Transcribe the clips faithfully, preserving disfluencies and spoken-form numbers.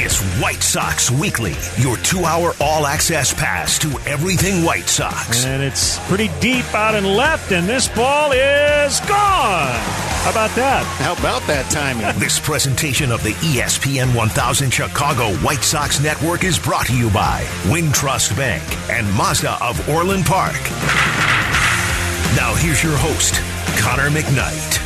It's White Sox Weekly, your two-hour all-access pass to everything White Sox. And it's pretty deep out and left, and this ball is gone. How about that? How about that timing? This presentation of the E S P N one thousand Chicago White Sox Network is brought to you by Wintrust Bank and Mazda of Orland Park. Now here's your host, Connor McKnight.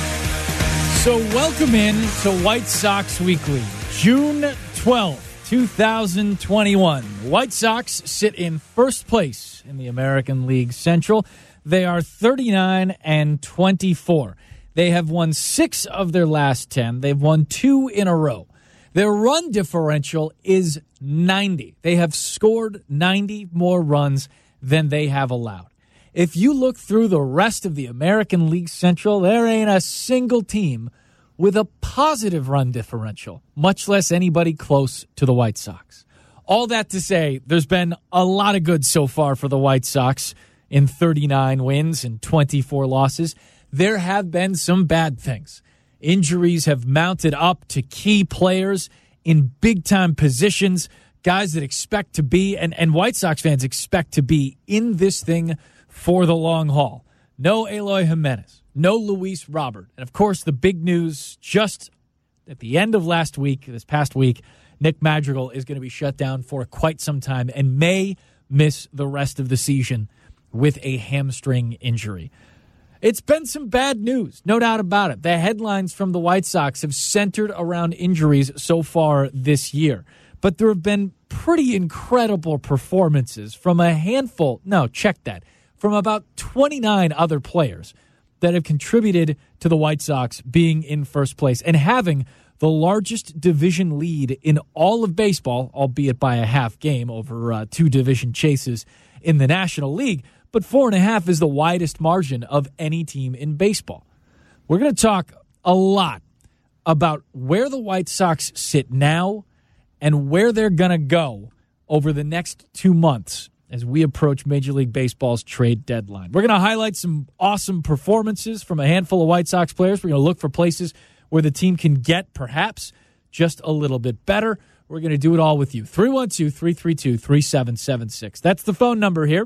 So welcome in to White Sox Weekly, June twelfth, twenty twenty-one. White Sox sit in first place in the American League Central. They are thirty-nine and twenty-four. They have won six of their last ten. They've won two in a row. Their run differential is ninety. They have scored ninety more runs than they have allowed. If you look through the rest of the American League Central, there ain't a single team with a positive run differential, much less anybody close to the White Sox. All that to say, there's been a lot of good so far for the White Sox in thirty-nine wins and twenty-four losses. There have been some bad things. Injuries have mounted up to key players in big-time positions, guys that expect to be, and, and White Sox fans expect to be in this thing for the long haul. No Eloy Jimenez, no Luis Robert. And, of course, the big news just at the end of last week, this past week, Nick Madrigal is going to be shut down for quite some time and may miss the rest of the season with a hamstring injury. It's been some bad news, no doubt about it. The headlines from the White Sox have centered around injuries so far this year. But there have been pretty incredible performances from a handful, no, check that, from about twenty-nine other players that have contributed to the White Sox being in first place and having the largest division lead in all of baseball, albeit by a half game over uh, two division chases in the National League. But four and a half is the widest margin of any team in baseball. We're going to talk a lot about where the White Sox sit now and where they're going to go over the next two months as we approach Major League Baseball's trade deadline. We're going to highlight some awesome performances from a handful of White Sox players. We're going to look for places where the team can get perhaps just a little bit better. We're going to do it all with you. three one two, three three two, three seven seven six. That's the phone number here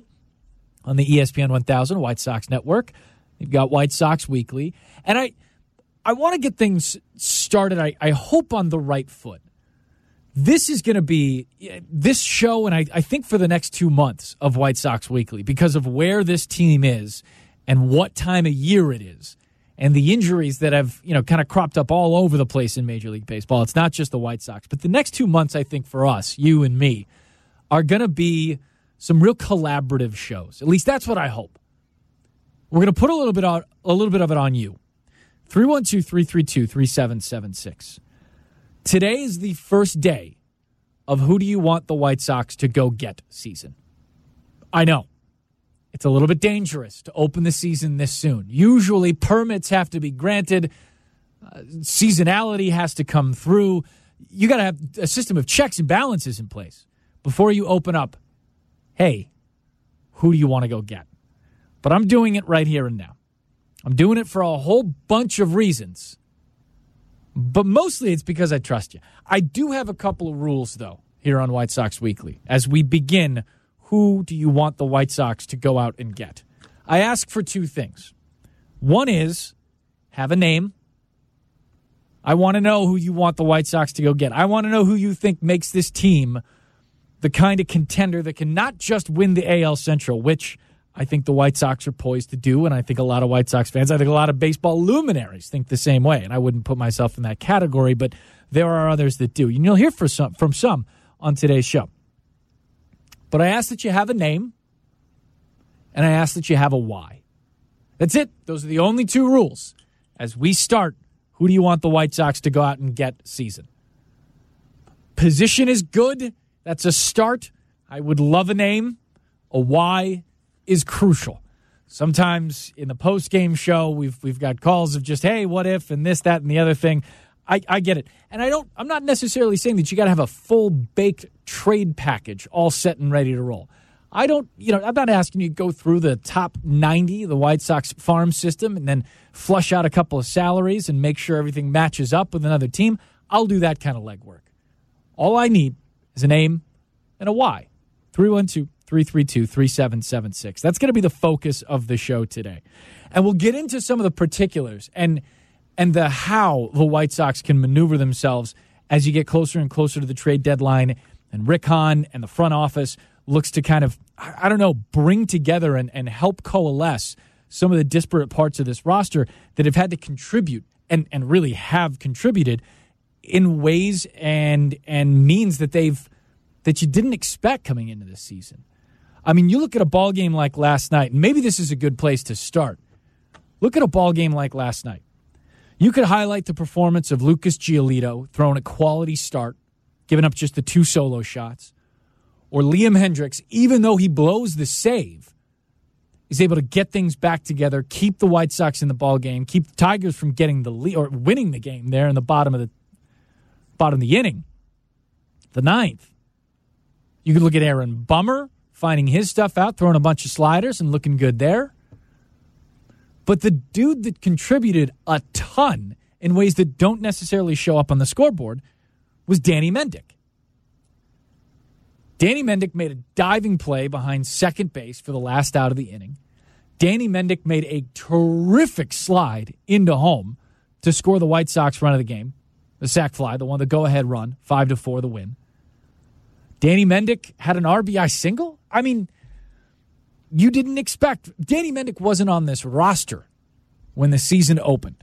on the E S P N one thousand White Sox Network. You've got White Sox Weekly. And I I want to get things started, I, I hope, on the right foot. This is going to be this show, and I, I think for the next two months of White Sox Weekly, because of where this team is and what time of year it is, and the injuries that have, you know, kind of cropped up all over the place in Major League Baseball. It's not just the White Sox, but the next two months, I think for us, you and me, are going to be some real collaborative shows. At least that's what I hope. We're going to put a little bit on, a little bit of it on you. three one two, three three two, three seven seven six. Today is the first day of who do you want the White Sox to go get season. I know. It's a little bit dangerous to open the season this soon. Usually permits have to be granted. Uh, seasonality has to come through. You got to have a system of checks and balances in place before you open up, hey, who do you want to go get? But I'm doing it right here and now. I'm doing it for a whole bunch of reasons. But mostly it's because I trust you. I do have a couple of rules, though, here on White Sox Weekly. As we begin, who do you want the White Sox to go out and get? I ask for two things. One is, have a name. I want to know who you want the White Sox to go get. I want to know who you think makes this team the kind of contender that can not just win the A L Central, which I think the White Sox are poised to do, and I think a lot of White Sox fans, I think a lot of baseball luminaries think the same way, and I wouldn't put myself in that category, but there are others that do. And you'll hear for some, from some on today's show. But I ask that you have a name, and I ask that you have a why. That's it. Those are the only two rules. As we start, who do you want the White Sox to go out and get season? Position is good. That's a start. I would love a name. A why is crucial. Sometimes in the post-game show, we've we've got calls of just, hey, what if, and this, that, and the other thing. I, I get it. And I don't, I'm not necessarily saying that you got to have a full-baked trade package all set and ready to roll. I don't, you know, I'm not asking you to go through the top ninety, the White Sox farm system, and then flush out a couple of salaries and make sure everything matches up with another team. I'll do that kind of legwork. All I need is a name and a why. three one two, three three two, three seven seven six. That's going to be the focus of the show today. And we'll get into some of the particulars and and the how the White Sox can maneuver themselves as you get closer and closer to the trade deadline. And Rick Hahn and the front office looks to kind of, I don't know, bring together and, and help coalesce some of the disparate parts of this roster that have had to contribute and, and really have contributed in ways and and means that they've that you didn't expect coming into this season. I mean, you look at a ball game like last night, and maybe this is a good place to start. Look at a ball game like last night. You could highlight the performance of Lucas Giolito throwing a quality start, giving up just the two solo shots, or Liam Hendriks, even though he blows the save, is able to get things back together, keep the White Sox in the ball game, keep the Tigers from getting the lead or winning the game there in the bottom of the bottom of the inning, the ninth. You could look at Aaron Bummer finding his stuff out, throwing a bunch of sliders and looking good there. But the dude that contributed a ton in ways that don't necessarily show up on the scoreboard was Danny Mendick. Danny Mendick made a diving play behind second base for the last out of the inning. Danny Mendick made a terrific slide into home to score the White Sox run of the game. The sac fly, the one, the go-ahead run, five to four, the win. Danny Mendick had an R B I single? I mean, you didn't expect. Danny Mendick wasn't on this roster when the season opened.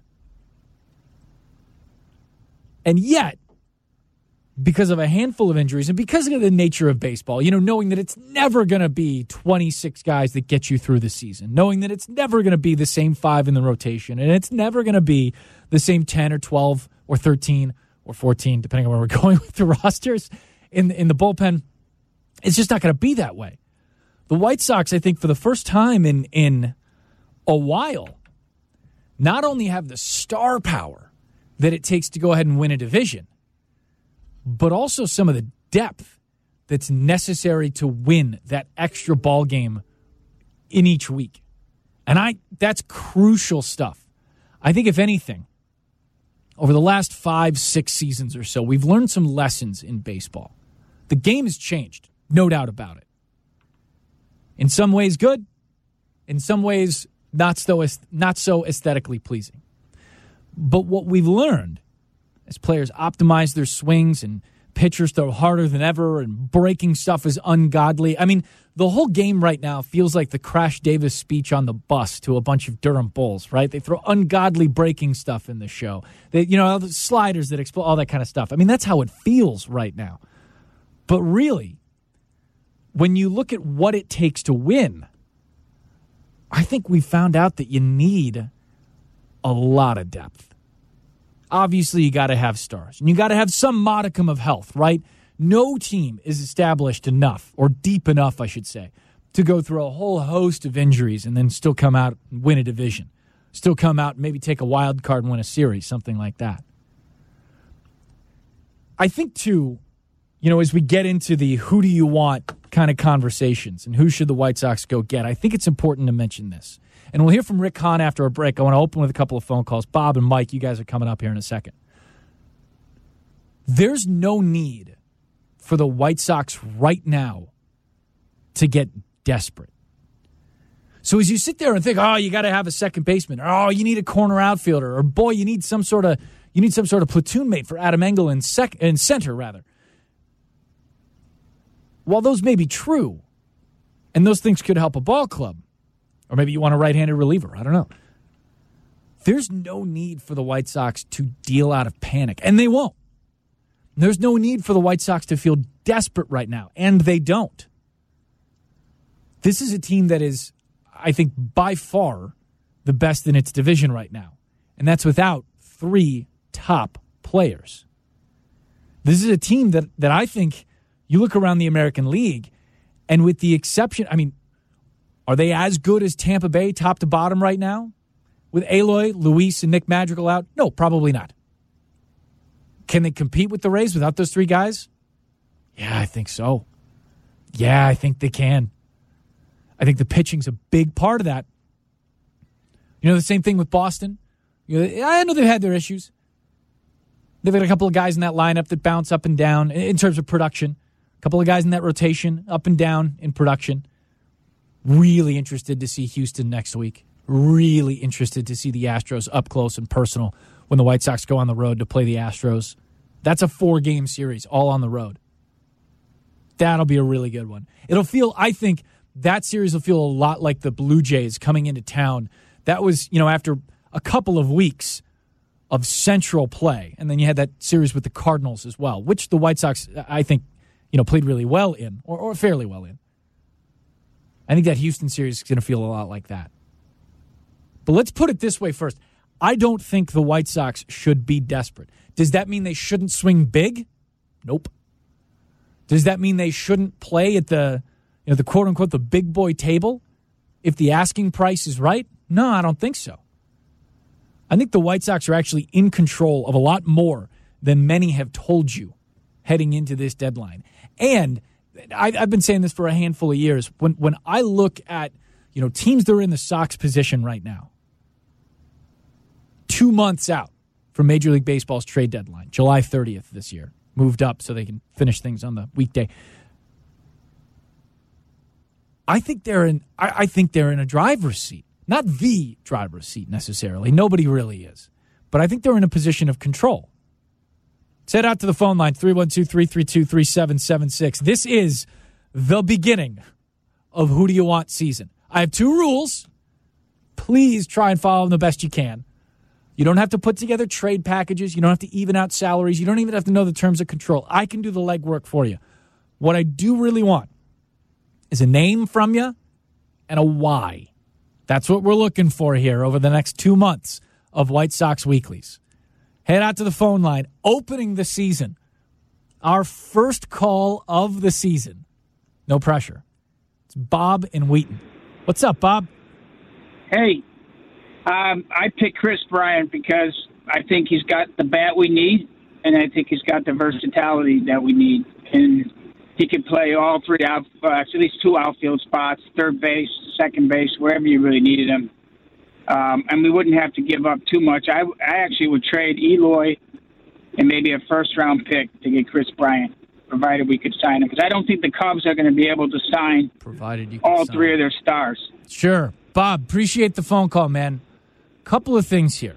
And yet, because of a handful of injuries and because of the nature of baseball, you know, knowing that it's never going to be twenty-six guys that get you through the season, knowing that it's never going to be the same five in the rotation, and it's never going to be the same ten or twelve or thirteen or fourteen, depending on where we're going with the rosters in, in the bullpen, it's just not going to be that way. The White Sox, I think, for the first time in, in a while, not only have the star power that it takes to go ahead and win a division, but also some of the depth that's necessary to win that extra ball game in each week. And I that's crucial stuff. I think, if anything, over the last five, six seasons or so, we've learned some lessons in baseball. The game has changed, no doubt about it. In some ways good, in some ways not so, not so aesthetically pleasing. But what we've learned as players optimize their swings and pitchers throw harder than ever and breaking stuff is ungodly. I mean, the whole game right now feels like the Crash Davis speech on the bus to a bunch of Durham Bulls, right? They throw ungodly breaking stuff in the show. They, you know, the sliders that explode, all that kind of stuff. I mean, that's how it feels right now. But really, when you look at what it takes to win, I think we found out that you need a lot of depth. Obviously, you got to have stars, and you got to have some modicum of health, right? No team is established enough, or deep enough, I should say, to go through a whole host of injuries and then still come out and win a division. Still come out and maybe take a wild card and win a series, something like that. I think, too, you know, as we get into the who do you want kind of conversations and who should the White Sox go get, I think it's important to mention this. And we'll hear from Rick Hahn after a break. I want to open with a couple of phone calls. Bob and Mike, you guys are coming up here in a second. There's no need for the White Sox right now to get desperate. So as you sit there and think, oh, you got to have a second baseman, or oh, you need a corner outfielder, or boy, you need some sort of you need some sort of platoon mate for Adam Engel in sec in center, rather. While those may be true, and those things could help a ball club, or maybe you want a right-handed reliever, I don't know. There's no need for the White Sox to deal out of panic, and they won't. There's no need for the White Sox to feel desperate right now, and they don't. This is a team that is, I think, by far the best in its division right now, and that's without three top players. This is a team that, that I think you look around the American League, and with the exception, I mean, are they as good as Tampa Bay top to bottom right now? With Eloy, Luis, and Nick Madrigal out? No, probably not. Can they compete with the Rays without those three guys? Yeah, I think so. Yeah, I think they can. I think the pitching's a big part of that. You know, the same thing with Boston. You know, I know they've had their issues. They've got a couple of guys in that lineup that bounce up and down in terms of production. A couple of guys in that rotation, up and down in production. Really interested to see Houston next week. Really interested to see the Astros up close and personal when the White Sox go on the road to play the Astros. That's a four-game series, all on the road. That'll be a really good one. It'll feel, I think, that series will feel a lot like the Blue Jays coming into town. That was, you know, after a couple of weeks of central play. And then you had that series with the Cardinals as well, which the White Sox, I think, you know, played really well in, or, or fairly well in. I think that Houston series is going to feel a lot like that. But let's put it this way first. I don't think the White Sox should be desperate. Does that mean they shouldn't swing big? Nope. Does that mean they shouldn't play at the, you know, the quote-unquote, the big boy table if the asking price is right? No, I don't think so. I think the White Sox are actually in control of a lot more than many have told you heading into this deadline. And I've been saying this for a handful of years. When when I look at, you know, teams that are in the Sox position right now, two months out from Major League Baseball's trade deadline, July thirtieth this year, moved up so they can finish things on the weekday. I think they're in. I, I think they're in a driver's seat, not the driver's seat necessarily. Nobody really is, but I think they're in a position of control. Set out to the phone line, three one two, three three two, three seven seven six. This is the beginning of Who Do You Want season. I have two rules. Please try and follow them the best you can. You don't have to put together trade packages. You don't have to even out salaries. You don't even have to know the terms of control. I can do the legwork for you. What I do really want is a name from you and a why. That's what we're looking for here over the next two months of White Sox Weeklies. Head out to the phone line, opening the season. Our first call of the season. No pressure. It's Bob in Wheaton. What's up, Bob? Hey, um, I picked Kris Bryant because I think he's got the bat we need, and I think he's got the versatility that we need. And he can play all three, out, uh, at least two outfield spots, third base, second base, wherever you really needed him. Um, and we wouldn't have to give up too much. I, I actually would trade Eloy and maybe a first-round pick to get Kris Bryant, provided we could sign him. Because I don't think the Cubs are going to be able to sign provided you all sign. three of their stars. Sure. Bob, appreciate the phone call, man. Couple of things here.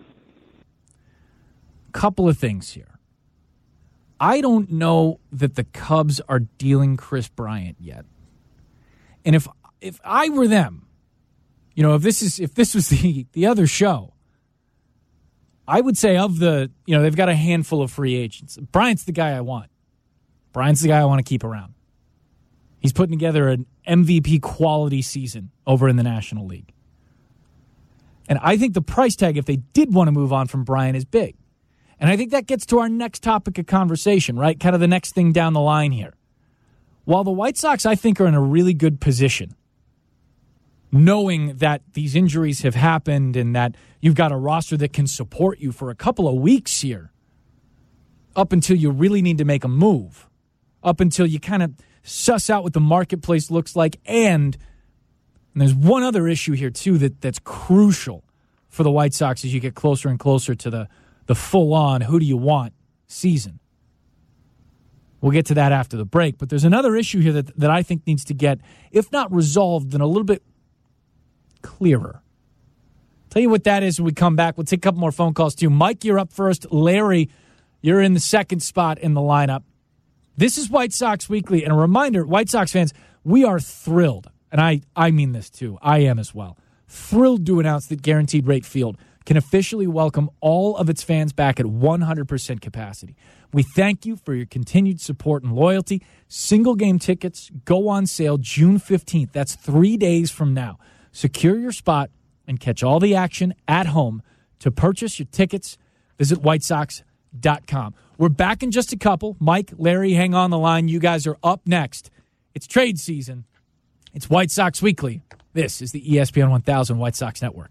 Couple of things here. I don't know that the Cubs are dealing Kris Bryant yet. And if if I were them, you know, if this is if this was the, the other show, I would say of the, you know, they've got a handful of free agents. Bryant's the guy I want. Bryant's the guy I want to keep around. He's putting together an M V P quality season over in the National League. And I think the price tag, if they did want to move on from Bryant, is big. And I think that gets to our next topic of conversation, right? Kind of the next thing down the line here. While the White Sox, I think, are in a really good position, knowing that these injuries have happened and that you've got a roster that can support you for a couple of weeks here, up until you really need to make a move, up until you kind of suss out what the marketplace looks like. And, and there's one other issue here, too, that, that's crucial for the White Sox as you get closer and closer to the, the full-on who do you want season. We'll get to that after the break. But there's another issue here that, that I think needs to get, if not resolved, then a little bit clearer. Tell you what that is when we come back. We'll take a couple more phone calls, too. Mike, you're up first. Larry, you're in the second spot in the lineup. This is White Sox Weekly. And a reminder, White Sox fans, we are thrilled. And I, I mean this, too. I am as well. Thrilled to announce that Guaranteed Rate Field can officially welcome all of its fans back at one hundred percent capacity. We thank you for your continued support and loyalty. Single game tickets go on sale June fifteenth. That's three days from now. Secure your spot and catch all the action at home. To purchase your tickets, visit white sox dot com. We're back in just a couple. Mike, Larry, hang on the line. You guys are up next. It's trade season. It's White Sox Weekly. This is the E S P N one thousand White Sox Network.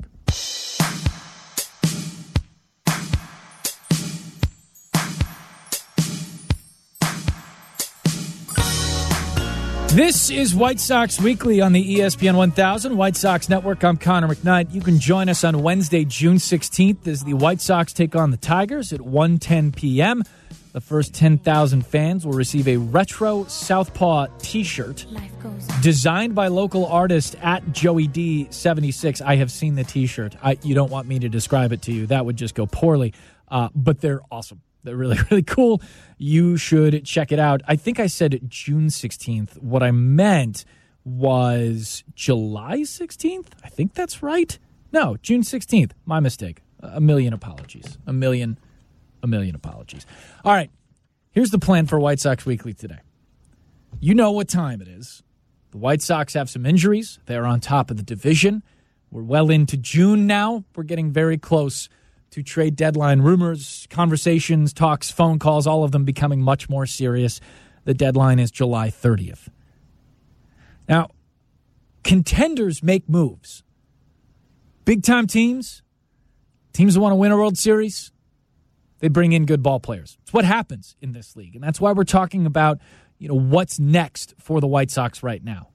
This is White Sox Weekly on the E S P N one thousand White Sox Network. I'm Connor McKnight. You can join us on Wednesday, June sixteenth, as the White Sox take on the Tigers at one ten p.m. The first ten thousand fans will receive a retro Southpaw T-shirt designed by local artist at Joey D seventy-six. I have seen the T-shirt. I, you don't want me to describe it to you. That would just go poorly. Uh, but they're awesome. They're really, really cool. You should check it out. I think I said June sixteenth. What I meant was July sixteenth. I think that's right. No, June sixteenth. My mistake. A million apologies. A million, a million apologies. All right. Here's the plan for White Sox Weekly today. You know what time it is. The White Sox have some injuries. They're on top of the division. We're well into June now. We're getting very close to trade deadline rumors, conversations, talks, phone calls, all of them becoming much more serious. The deadline is July thirtieth. Now, contenders make moves. Big-time teams, teams that want to win a World Series, they bring in good ball players. It's what happens in this league, and that's why we're talking about, you know, what's next for the White Sox right now.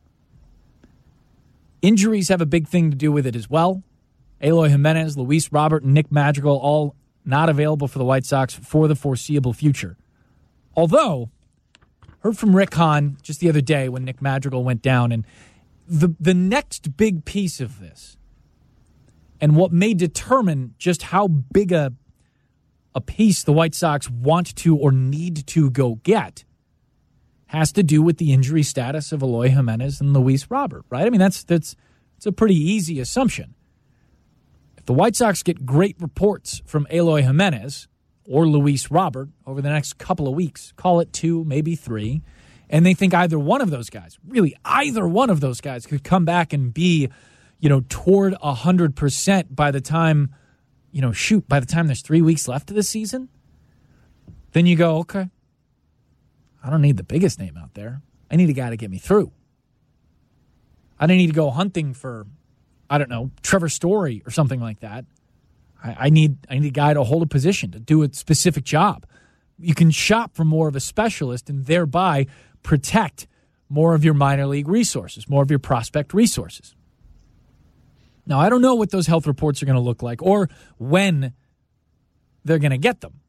Injuries have a big thing to do with it as well. Eloy Jimenez, Luis Robert, and Nick Madrigal all not available for the White Sox for the foreseeable future. Although, heard from Rick Hahn just the other day when Nick Madrigal went down, and the the next big piece of this, and what may determine just how big a, a piece the White Sox want to or need to go get, has to do with the injury status of Eloy Jimenez and Luis Robert, right? I mean, that's that's it's a pretty easy assumption. If the White Sox get great reports from Eloy Jimenez or Luis Robert over the next couple of weeks, call it two, maybe three, and they think either one of those guys, really either one of those guys could come back and be, you know, toward one hundred percent by the time, you know, shoot, by the time there's three weeks left of the season, then you go, okay, I don't need the biggest name out there. I need a guy to get me through. I don't need to go hunting for, I don't know, Trevor Story or something like that. I, I need I need a guy to hold a position, to do a specific job. You can shop for more of a specialist and thereby protect more of your minor league resources, more of your prospect resources. Now, I don't know what those health reports are going to look like or when they're going to get them.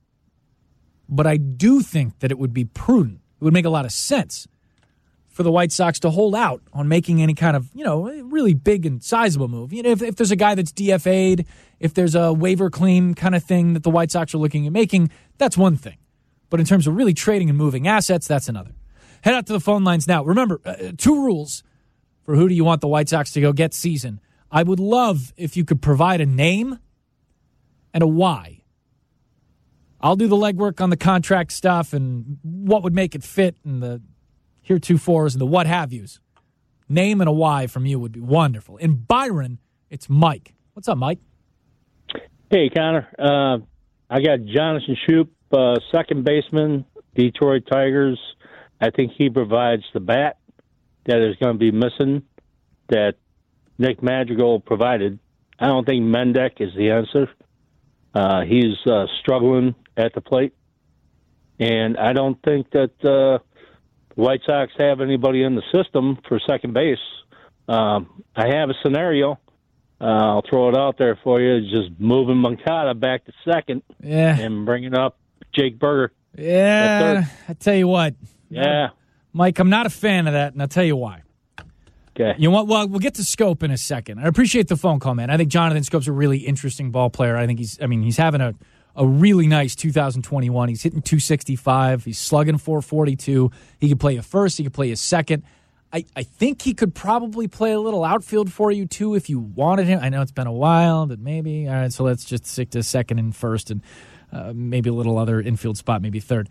But I do think that it would be prudent. It would make a lot of sense for the White Sox to hold out on making any kind of, you know, really big and sizable move. You know, if, if there's a guy that's D F A'd, if there's a waiver claim kind of thing that the White Sox are looking at making, that's one thing. But in terms of really trading and moving assets, that's another. Head out to the phone lines now. Remember, uh, two rules for who do you want the White Sox to go get season. I would love if you could provide a name and a why. I'll do the legwork on the contract stuff and what would make it fit and the heretofores and the what have yous. Name and a why from you would be wonderful. In Byron, it's Mike. What's up, Mike? Hey, Connor. Uh, I got Jonathan Schoop, uh, second baseman, Detroit Tigers. I think he provides the bat that is going to be missing that Nick Madrigal provided. I don't think Mendick is the answer. Uh, he's uh, struggling at the plate. And I don't think that uh, the White Sox have anybody in the system for second base. Um, I have a scenario. Uh, I'll throw it out there for you. Just moving Moncada back to second yeah. and bringing up Jake Burger. Yeah, I tell you what. Yeah. Mike, I'm not a fan of that, and I'll tell you why. Okay. You know what? Well, we'll get to Scope in a second. I appreciate the phone call, man. I think Jonathan Scope's a really interesting ball player. I think he's, I mean, he's having a, a really nice two thousand twenty-one. He's hitting two sixty-five. He's slugging four forty-two. He could play a first. He could play a second. I, I think he could probably play a little outfield for you, too, if you wanted him. I know it's been a while, but maybe. All right, so let's just stick to second and first and uh, maybe a little other infield spot, maybe third.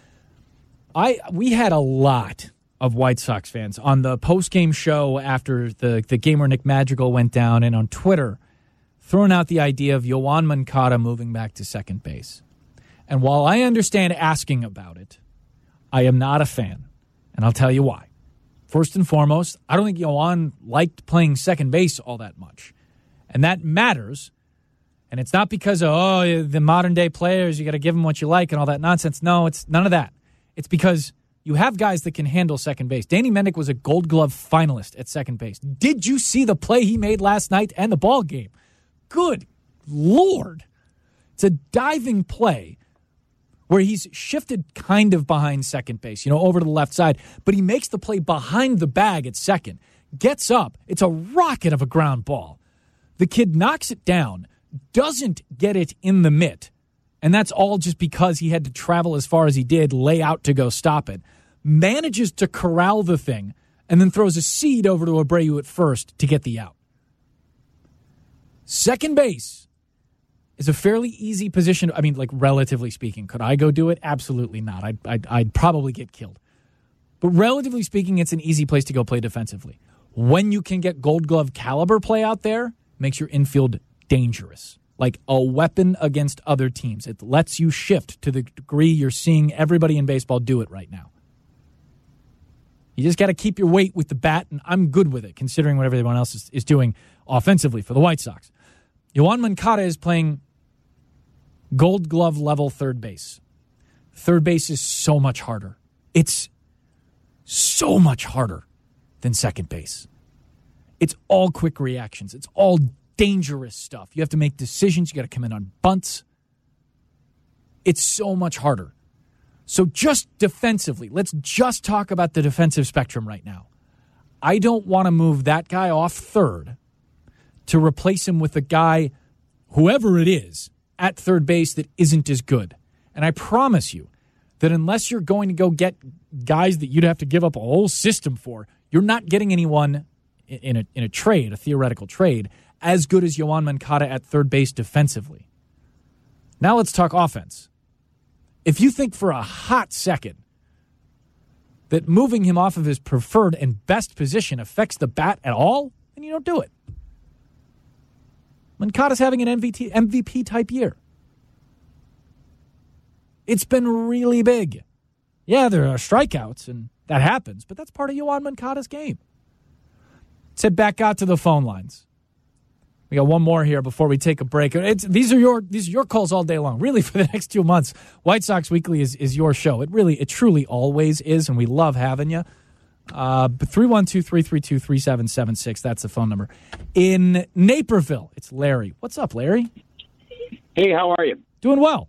I We had a lot of White Sox fans on the post-game show after the, the game where Nick Madrigal went down and on Twitter throwing out the idea of Yoan Moncada moving back to second base. And while I understand asking about it, I am not a fan, and I'll tell you why. First and foremost, I don't think Yoan liked playing second base all that much, and that matters. And it's not because of, oh, the modern-day players, you got to give them what you like and all that nonsense. No, it's none of that. It's because You have guys that can handle second base. Danny Mendick was a Gold Glove finalist at second base. Did you see the play he made last night and the ball game? Good Lord. It's a diving play where he's shifted kind of behind second base, you know, over to the left side, but he makes the play behind the bag at second, gets up. It's a rocket of a ground ball. The kid knocks it down, doesn't get it in the mitt, and that's all just because he had to travel as far as he did, lay out to go stop it, manages to corral the thing, and then throws a seed over to Abreu at first to get the out. Second base is a fairly easy position. I mean, like, relatively speaking. Could I go do it? Absolutely not. I'd, I'd, I'd probably get killed. But relatively speaking, it's an easy place to go play defensively. When you can get Gold Glove caliber play out there, it makes your infield dangerous. Like a weapon against other teams. It lets you shift to the degree you're seeing everybody in baseball do it right now. You just got to keep your weight with the bat, and I'm good with it, considering what everyone else is, is doing offensively for the White Sox. Yoan Moncada is playing Gold Glove level third base. Third base is so much harder. It's so much harder than second base. It's all quick reactions. It's all dangerous stuff. You have to make decisions. You got to come in on bunts. It's so much harder. So just defensively, let's just talk about the defensive spectrum right now. I don't want to move that guy off third to replace him with a guy, whoever it is, at third base that isn't as good. And I promise you that unless you're going to go get guys that you'd have to give up a whole system for, you're not getting anyone in a in a trade, a theoretical trade, as good as Yoan Moncada at third base defensively. Now let's talk offense. If you think for a hot second that moving him off of his preferred and best position affects the bat at all, then you don't do it. Moncada's having an M V P type year. It's been really big. Yeah, there are strikeouts, and that happens, but that's part of Yoan Moncada's game. Let's head back out to the phone lines. We got one more here before we take a break. It's, these are your these are your calls all day long. Really, for the next two months, White Sox Weekly is, is your show. It really, it truly always is, and we love having you. Uh, but three one two, three three two, three seven seven six, that's the phone number. In Naperville, it's Larry. What's up, Larry? Hey, how are you? Doing well.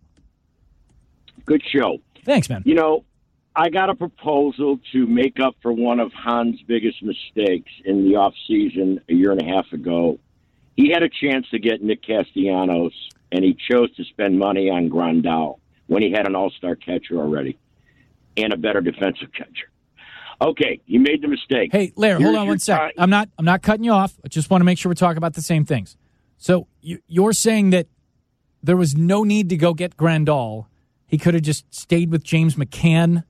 Good show. Thanks, man. You know, I got a proposal to make up for one of Han's biggest mistakes in the offseason a year and a half ago. He had a chance to get Nick Castellanos, and he chose to spend money on Grandal when he had an all-star catcher already and a better defensive catcher. Okay, he made the mistake. Hey, Larry, Here's hold on one sec. time. I'm not I'm not cutting you off. I just want to make sure we're talking about the same things. So you, you're saying that there was no need to go get Grandal. He could have just stayed with James McCann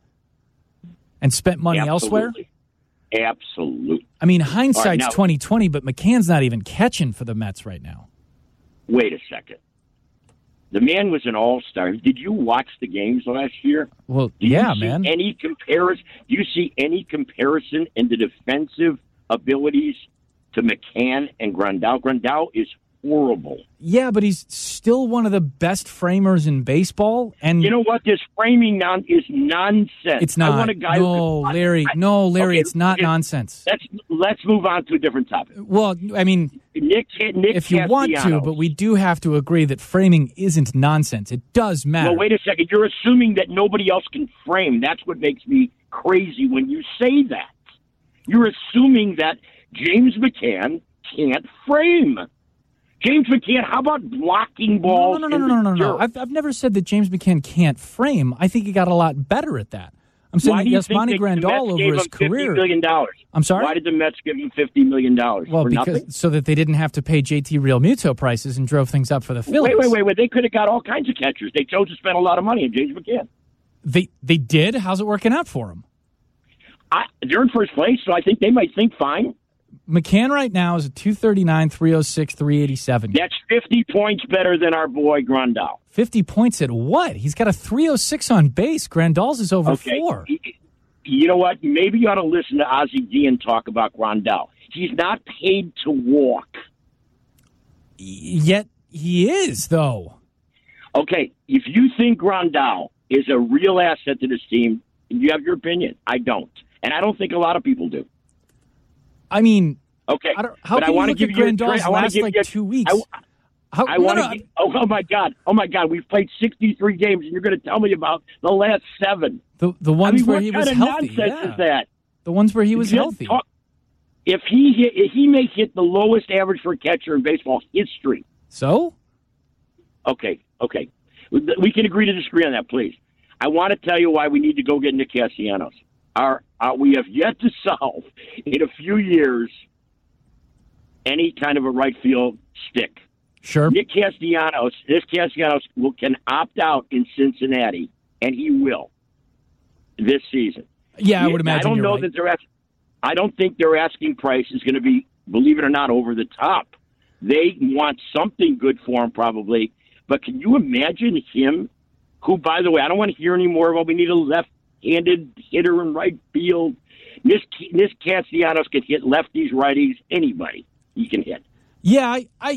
and spent money Absolutely. elsewhere? Absolutely. I mean, hindsight's All right, now- twenty twenty, but McCann's not even catching for the Mets right now. Wait a second. The man was an all-star. Did you watch the games last year? Well, Do you yeah, see man. Any comparison? Do you see any comparison in the defensive abilities to McCann and Grandal? Grandal is horrible. Yeah, but he's still one of the best framers in baseball. And You know what? This framing non is nonsense. it's not. I want a guy no, who can, Larry. I, no, Larry. okay, it's not okay, nonsense. Let's let's move on to a different topic. Well, I mean, Nick, Nick if you want to, Castellanos. but we do have to agree that framing isn't nonsense. It does matter. Well, wait a second. You're assuming that nobody else can frame. That's what makes me crazy when you say that. You're assuming that James McCann can't frame. James McCann, how about blocking balls? No, no, no, no, no, no, no. I've, I've never said that James McCann can't frame. I think he got a lot better at that. I'm saying Why that do you Yasmani think that the Grandal Mets gave over his him fifty career. million dollars? I'm sorry? Why did the Mets give him fifty million dollars? Well, for because nothing? so that they didn't have to pay J T Real Muto prices and drove things up for the Phillies. Wait, wait, wait, wait. They could have got all kinds of catchers. They chose to spend a lot of money on James McCann. They they did. How's it working out for him? I, they're in first place, so I think they might think fine. McCann right now is a two thirty-nine, three oh six, three eighty-seven. That's fifty points better than our boy Grandal. fifty points at what? He's got a three oh six on base. Grandal's is over Okay. four. You know what? Maybe you ought to listen to Ozzie Guillen talk about Grandal. He's not paid to walk. Yet he is, though. Okay, if you think Grandal is a real asset to this team, You have your opinion. I don't. And I don't think a lot of people do. I mean, okay. I don't, how but can I you look give at you Grandal's last like you, two weeks? I, how, I no, want to. no, Give, oh, oh my God! Oh my God! We've played sixty-three games, and you're going to tell me about the last seven? The the ones I mean, where what he kind was of healthy. Nonsense Yeah. is that? The ones where he was If healthy. Talk, if he hit, if he may hit the lowest average for a catcher in baseball history. So? Okay, okay. We can agree to disagree on that, please. I want to tell you why we need to go get Nick Castellanos. Our, our, we have yet to solve, in a few years, any kind of a right field stick. Sure. Nick Castellanos, Nick Castellanos will, can opt out in Cincinnati, and he will this season. Yeah, I would imagine I don't you're know right. that they're asking, I don't think their asking price is going to be, believe it or not, over the top. They want something good for him, probably. But can you imagine him, who, by the way, I don't want to hear any more about we need a left-handed hitter in right field. This, this Castellanos can hit lefties, righties, anybody he can hit. Yeah, I, I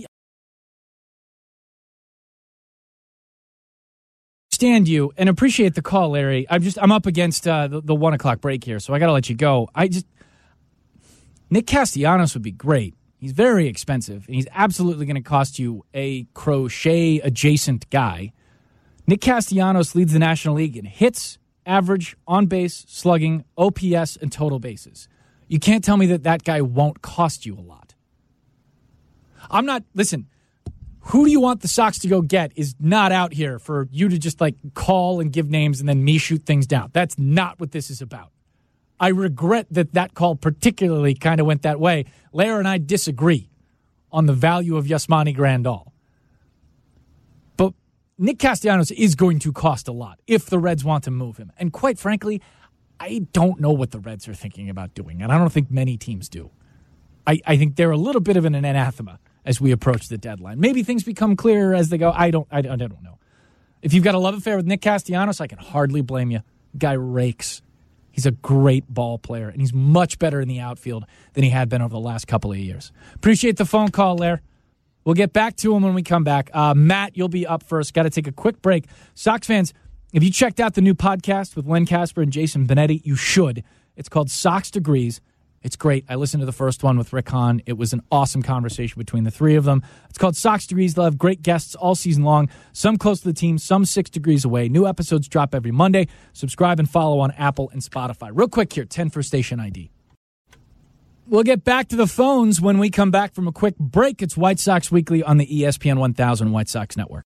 understand you and appreciate the call, Larry. I'm just I'm up against uh, the, the one o'clock break here, so I got to let you go. I just Nick Castellanos would be great. He's very expensive, and he's absolutely going to cost you a crochet adjacent guy. Nick Castellanos leads the National League in hits, average, on base, slugging, O P S, and total bases. You can't tell me that that guy won't cost you a lot. I'm not, listen, who do you want the Sox to go get is not out here for you to just like call and give names and then me shoot things down. That's not what this is about. I regret that that call particularly kind of went that way. Lara and I disagree on the value of Yasmani Grandal. But Nick Castellanos is going to cost a lot if the Reds want to move him. And quite frankly, I don't know what the Reds are thinking about doing, and I don't think many teams do. I, I think they're a little bit of an anathema as we approach the deadline. Maybe things become clearer as they go. I don't I, I don't know. If you've got a love affair with Nick Castellanos, I can hardly blame you. The guy rakes. He's a great ball player, and he's much better in the outfield than he had been over the last couple of years. Appreciate the phone call, Lair. We'll get back to him when we come back. Uh, Matt, you'll be up first. Got to take a quick break. Sox fans, if you checked out the new podcast with Len Casper and Jason Benetti, you should. It's called Sox Degrees. It's great. I listened to the first one with Rick Hahn. It was an awesome conversation between the three of them. It's called Sox Degrees. They'll have great guests all season long, some close to the team, some six degrees away. New episodes drop every Monday. Subscribe and follow on Apple and Spotify. Real quick here, ten for station I D. We'll get back to the phones when we come back from a quick break. It's White Sox Weekly on the E S P N one thousand White Sox Network.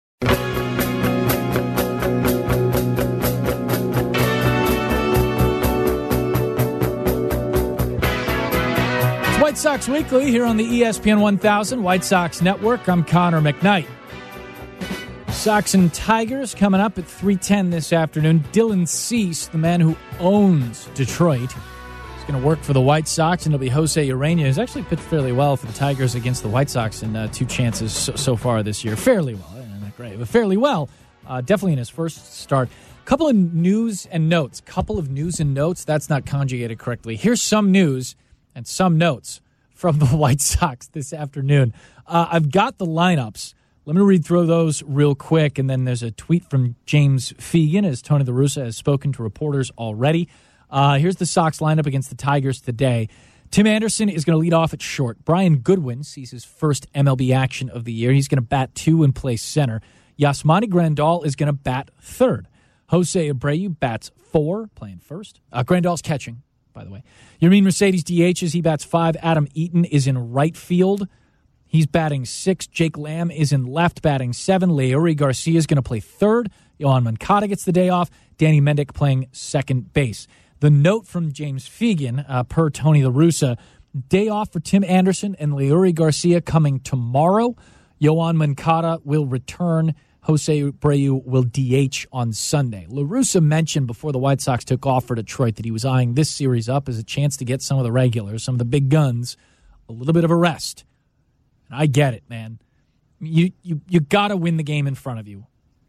White Sox Weekly here on the E S P N one thousand White Sox Network. I'm Connor McKnight. Sox and Tigers coming up at three ten this afternoon. Dylan Cease, the man who owns Detroit, is going to work for the White Sox, and it'll be Jose Urena, who's actually pitched fairly well for the Tigers against the White Sox in uh, two chances so, so far this year. Fairly well. Not great, but fairly well. Uh, definitely in his first start. Couple of news and notes. Couple of news and notes. That's not conjugated correctly. Here's some news and some notes from the White Sox this afternoon. Uh, I've got the lineups. Let me read through those real quick, and then there's a tweet from James Fegan, as Tony La Russa has spoken to reporters already. Uh, here's the Sox lineup against the Tigers today. Tim Anderson is going to lead off at short. Brian Goodwin sees his first M L B action of the year. He's going to bat two and play center. Yasmani Grandal is going to bat third. Jose Abreu bats four, playing first. Uh, Grandal's catching, by the way. Yermin Mercedes D Hs, he bats five. Adam Eaton is in right field. He's batting six. Jake Lamb is in left, batting seven. Leury Garcia is going to play third. Yohan Moncada gets the day off. Danny Mendick playing second base. The note from James Fegan, uh, per Tony La Russa, day off for Tim Anderson and Leury Garcia coming tomorrow. Yohan Moncada will return. Jose Abreu will D H on Sunday. La Russa mentioned before the White Sox took off for Detroit that he was eyeing this series up as a chance to get some of the regulars, some of the big guns, a little bit of a rest. And I get it, man. You you you got to win the game in front of you.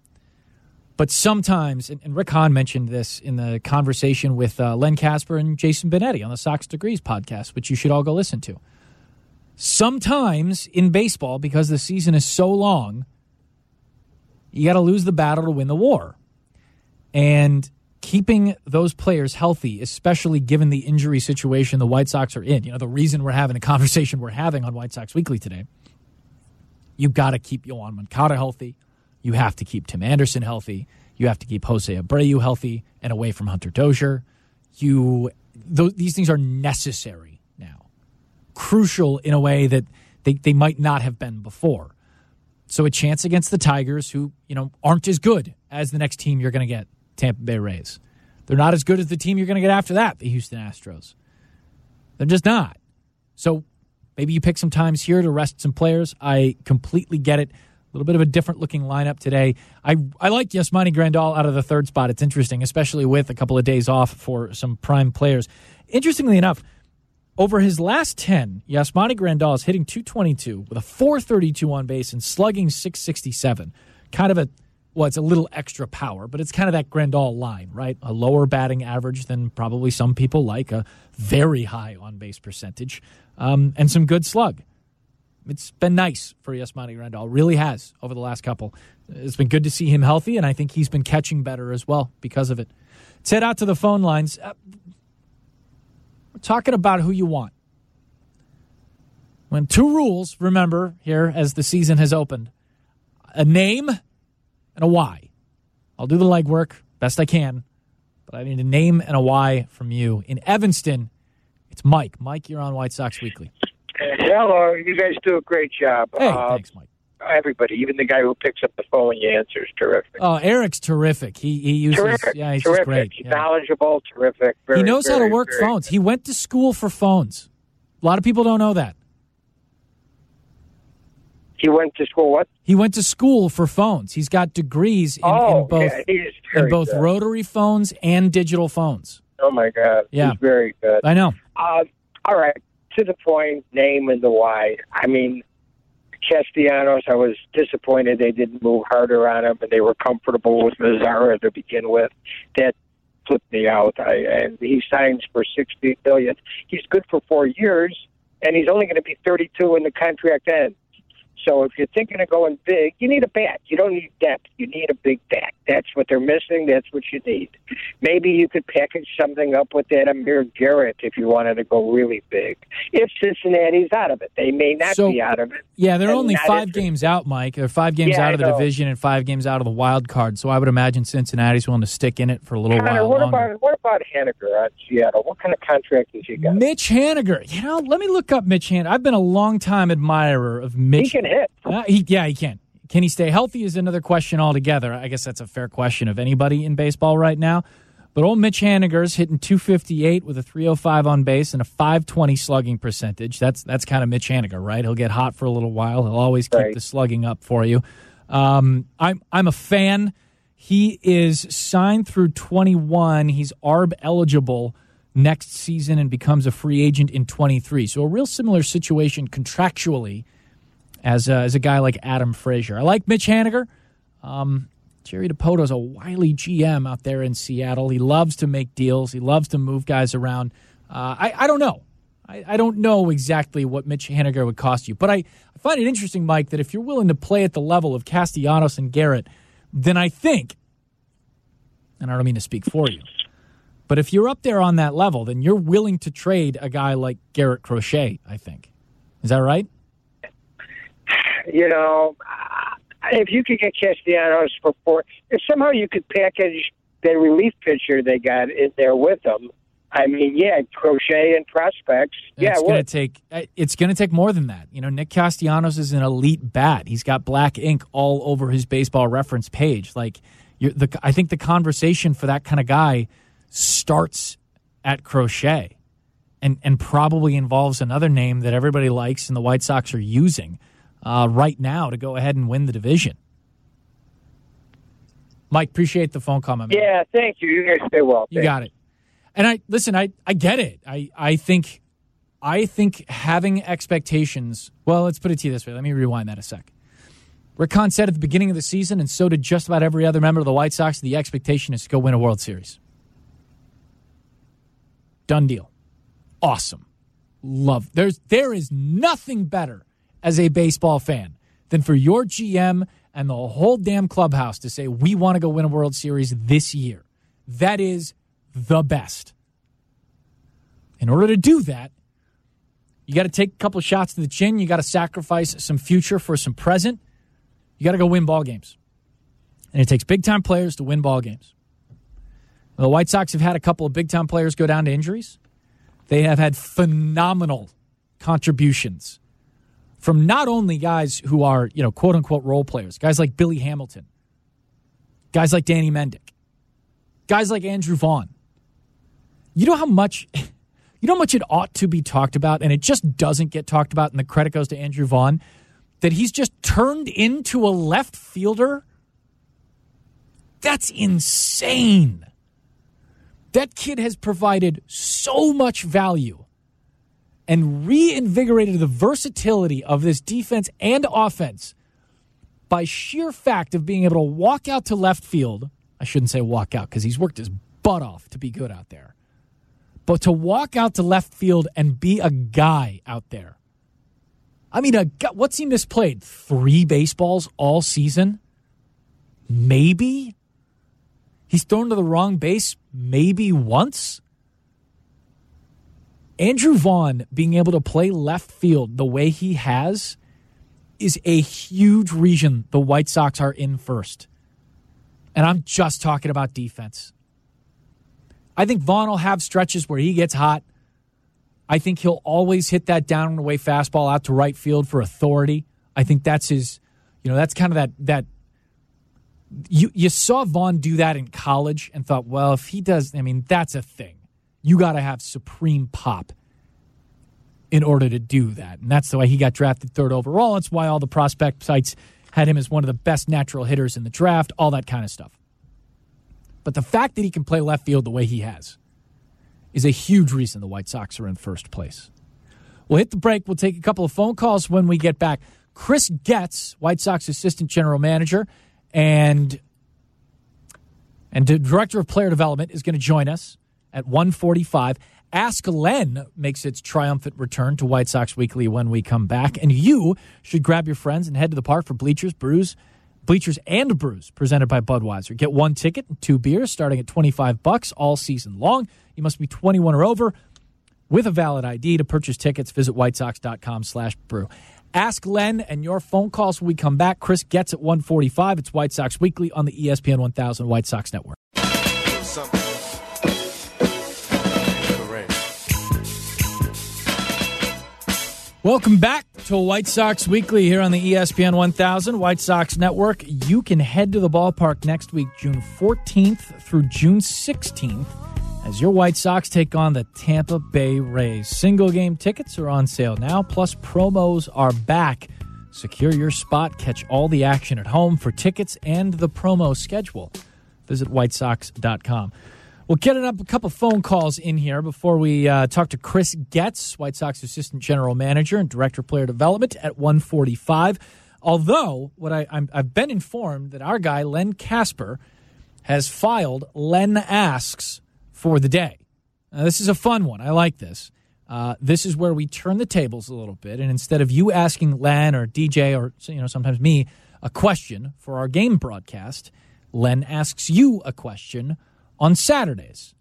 But sometimes, and, and Rick Hahn mentioned this in the conversation with uh, Len Casper and Jason Benetti on the Sox Degrees podcast, which you should all go listen to. Sometimes in baseball, because the season is so long, you got to lose the battle to win the war. And keeping those players healthy, especially given the injury situation the White Sox are in, you know, the reason we're having a conversation we're having on White Sox Weekly today, you've got to keep Yoan Moncada healthy. You have to keep Tim Anderson healthy. You have to keep Jose Abreu healthy and away from Hunter Dozier. You, th- these things are necessary now, crucial in a way that they, they might not have been before. So a chance against the Tigers, who, you know, aren't as good as the next team you're going to get, Tampa Bay Rays. They're not as good as the team you're going to get after that, the Houston Astros. They're just not. So maybe you pick some times here to rest some players. I completely get it. A little bit of a different looking lineup today. I I like Yasmani Grandal out of the third spot. It's interesting, especially with a couple of days off for some prime players. Interestingly enough, over his last ten, Yasmani Grandal is hitting two twenty-two with a four thirty-two on base and slugging six sixty-seven. Kind of a, well, it's a little extra power, but it's kind of that Grandal line, right? A lower batting average than probably some people like, a very high on base percentage, um, and some good slug. It's been nice for Yasmani Grandal. Really has over the last couple. It's been good to see him healthy, and I think he's been catching better as well because of it. Let's head out to the phone lines. Uh, we're talking about who you want. When two rules, remember, here as the season has opened. A name and a why. I'll do the legwork best I can, but I need a name and a why from you. In Evanston, it's Mike. Mike, you're on White Sox Weekly. Hello, you guys do a great job. Hey, uh, thanks, Mike. Everybody, even the guy who picks up the phone when you answer is terrific. Oh, Eric's terrific. He he uses, terrific, yeah, he's terrific. just great. He's Yeah. knowledgeable, terrific. Very, he knows very, how to work very phones. He went to school for phones. A lot of people don't know that. He went to school. What? He went to school for phones. He's got degrees in, oh, in both yeah, he's in very both good. rotary phones and digital phones. Oh my God, Yeah. he's very good. I know. Uh, all right, to the point, name and the why. I mean, Castellanos, I was disappointed they didn't move harder on him, and they were comfortable with Mazzara to begin with. That flipped me out. I, and he signs for sixty billion dollars. He's good for four years, and he's only going to be thirty-two when the contract ends. So if you're thinking of going big, you need a bat. You don't need depth. You need a big bat. That's what they're missing. That's what you need. Maybe you could package something up with that Amir Garrett if you wanted to go really big. If Cincinnati's out of it, they may not So, be out of it. Yeah, they're And only not five interested. games out, Mike. They're five games Yeah, out of I the know. division and five games out of the wild card. So I would imagine Cincinnati's willing to stick in it for a little Connor, while what longer. about what about Haniger on Seattle? What kind of contract has he got? Mitch Haniger. You know, let me look up Mitch Haniger. I've been a long-time admirer of Mitch. He can hit. Uh, he, yeah, he can. Can he stay healthy is another question altogether. I guess that's a fair question of anybody in baseball right now. But old Mitch Haniger's hitting two fifty-eight with a three oh five on base and a five twenty slugging percentage. That's that's kind of Mitch Haniger, right? He'll get hot for a little while. He'll always keep Right. the slugging up for you. Um, I'm I'm a fan. He is signed through twenty-one. He's A R B eligible next season and becomes a free agent in twenty-three. So a real similar situation contractually as a, as a guy like Adam Frazier. I like Mitch Haniger. Um, Jerry DiPoto's a wily G M out there in Seattle. He loves to make deals. He loves to move guys around. Uh, I, I don't know. I, I don't know exactly what Mitch Haniger would cost you. But I, I find it interesting, Mike, that if you're willing to play at the level of Castellanos and Garrett, then I think, and I don't mean to speak for you, but if you're up there on that level, then you're willing to trade a guy like Garrett Crochet, I think. Is that right? You know, if you could get Castellanos for four, if somehow you could package the relief pitcher they got in there with them, I mean, yeah, Crochet and prospects. Yeah, it's it going to would. take. It's going to take more than that. You know, Nick Castellanos is an elite bat. He's got black ink all over his Baseball Reference page. Like, you're, the I think the conversation for that kind of guy starts at Crochet, and and probably involves another name that everybody likes and the White Sox are using uh, right now to go ahead and win the division. Mike, appreciate the phone call, my man. Yeah, thank you. You guys stay well. You got it. And I listen, I, I get it. I, I think I think having expectations, well, let's put it to you this way. Let me rewind that a sec. Rick Hahn said at the beginning of the season, and so did just about every other member of the White Sox, the expectation is to go win a World Series. Done deal. Awesome. Love. There's there is nothing better as a baseball fan than for your G M and the whole damn clubhouse to say, we want to go win a World Series this year. that is the best. In order to do that, you got to take a couple of shots to the chin. You got to sacrifice some future for some present. You got to go win ball games. And it takes big-time players to win ball games. The White Sox have had a couple of big-time players go down to injuries. They have had phenomenal contributions from not only guys who are, you know, quote-unquote role players, guys like Billy Hamilton, guys like Danny Mendick, guys like Andrew Vaughn. You know how much, you know how much it ought to be talked about, and it just doesn't get talked about, and the credit goes to Andrew Vaughn, that he's just turned into a left fielder? That's insane. That kid has provided so much value and reinvigorated the versatility of this defense and offense by sheer fact of being able to walk out to left field. I shouldn't say walk out because he's worked his butt off to be good out there. But to walk out to left field and be a guy out there. I mean, a, what's he misplayed? Three baseballs all season? Maybe? He's thrown to the wrong base maybe once? Andrew Vaughn being able to play left field the way he has is a huge reason the White Sox are in first. And I'm just talking about defense. I think Vaughn will have stretches where he gets hot. I think he'll always hit that down and away fastball out to right field for authority. I think that's his, you know, that's kind of that, that you, you saw Vaughn do that in college and thought, well, if he does, I mean, that's a thing. You got to have supreme pop in order to do that. And that's the way he got drafted third overall. That's why all the prospect sites had him as one of the best natural hitters in the draft, all that kind of stuff. But the fact that he can play left field the way he has is a huge reason the White Sox are in first place. We'll hit the break. We'll take a couple of phone calls when we get back. Chris Getz, White Sox assistant general manager and, and director of player development, is going to join us at one forty-five. Ask Len makes its triumphant return to White Sox Weekly when we come back. And you should grab your friends and head to the park for Bleachers, Brews, Bleachers and Brews, presented by Budweiser. Get one ticket and two beers starting at twenty-five bucks all season long. You must be twenty-one or over with a valid I D to purchase tickets. Visit whitesox.com slash brew. Ask Len and your phone calls when we come back. Chris Getz at one forty-five. It's White Sox Weekly on the E S P N one thousand White Sox Network. Welcome back to White Sox Weekly here on the E S P N one thousand White Sox Network. You can head to the ballpark next week, June fourteenth through June sixteenth, as your White Sox take on the Tampa Bay Rays. Single game tickets are on sale now, plus promos are back. Secure your spot, catch all the action at home. For tickets and the promo schedule, visit white sox dot com. We'll get up a couple phone calls in here before we uh, talk to Chris Getz, White Sox assistant general manager and director of player development, at one forty-five. Although, what I, I'm, I've been informed that our guy, Len Casper, has filed Len Asks for the day. Now, this is a fun one. I like this. Uh, this is where we turn the tables a little bit, and instead of you asking Len or D J or you know sometimes me a question for our game broadcast, Len asks you a question on Saturdays.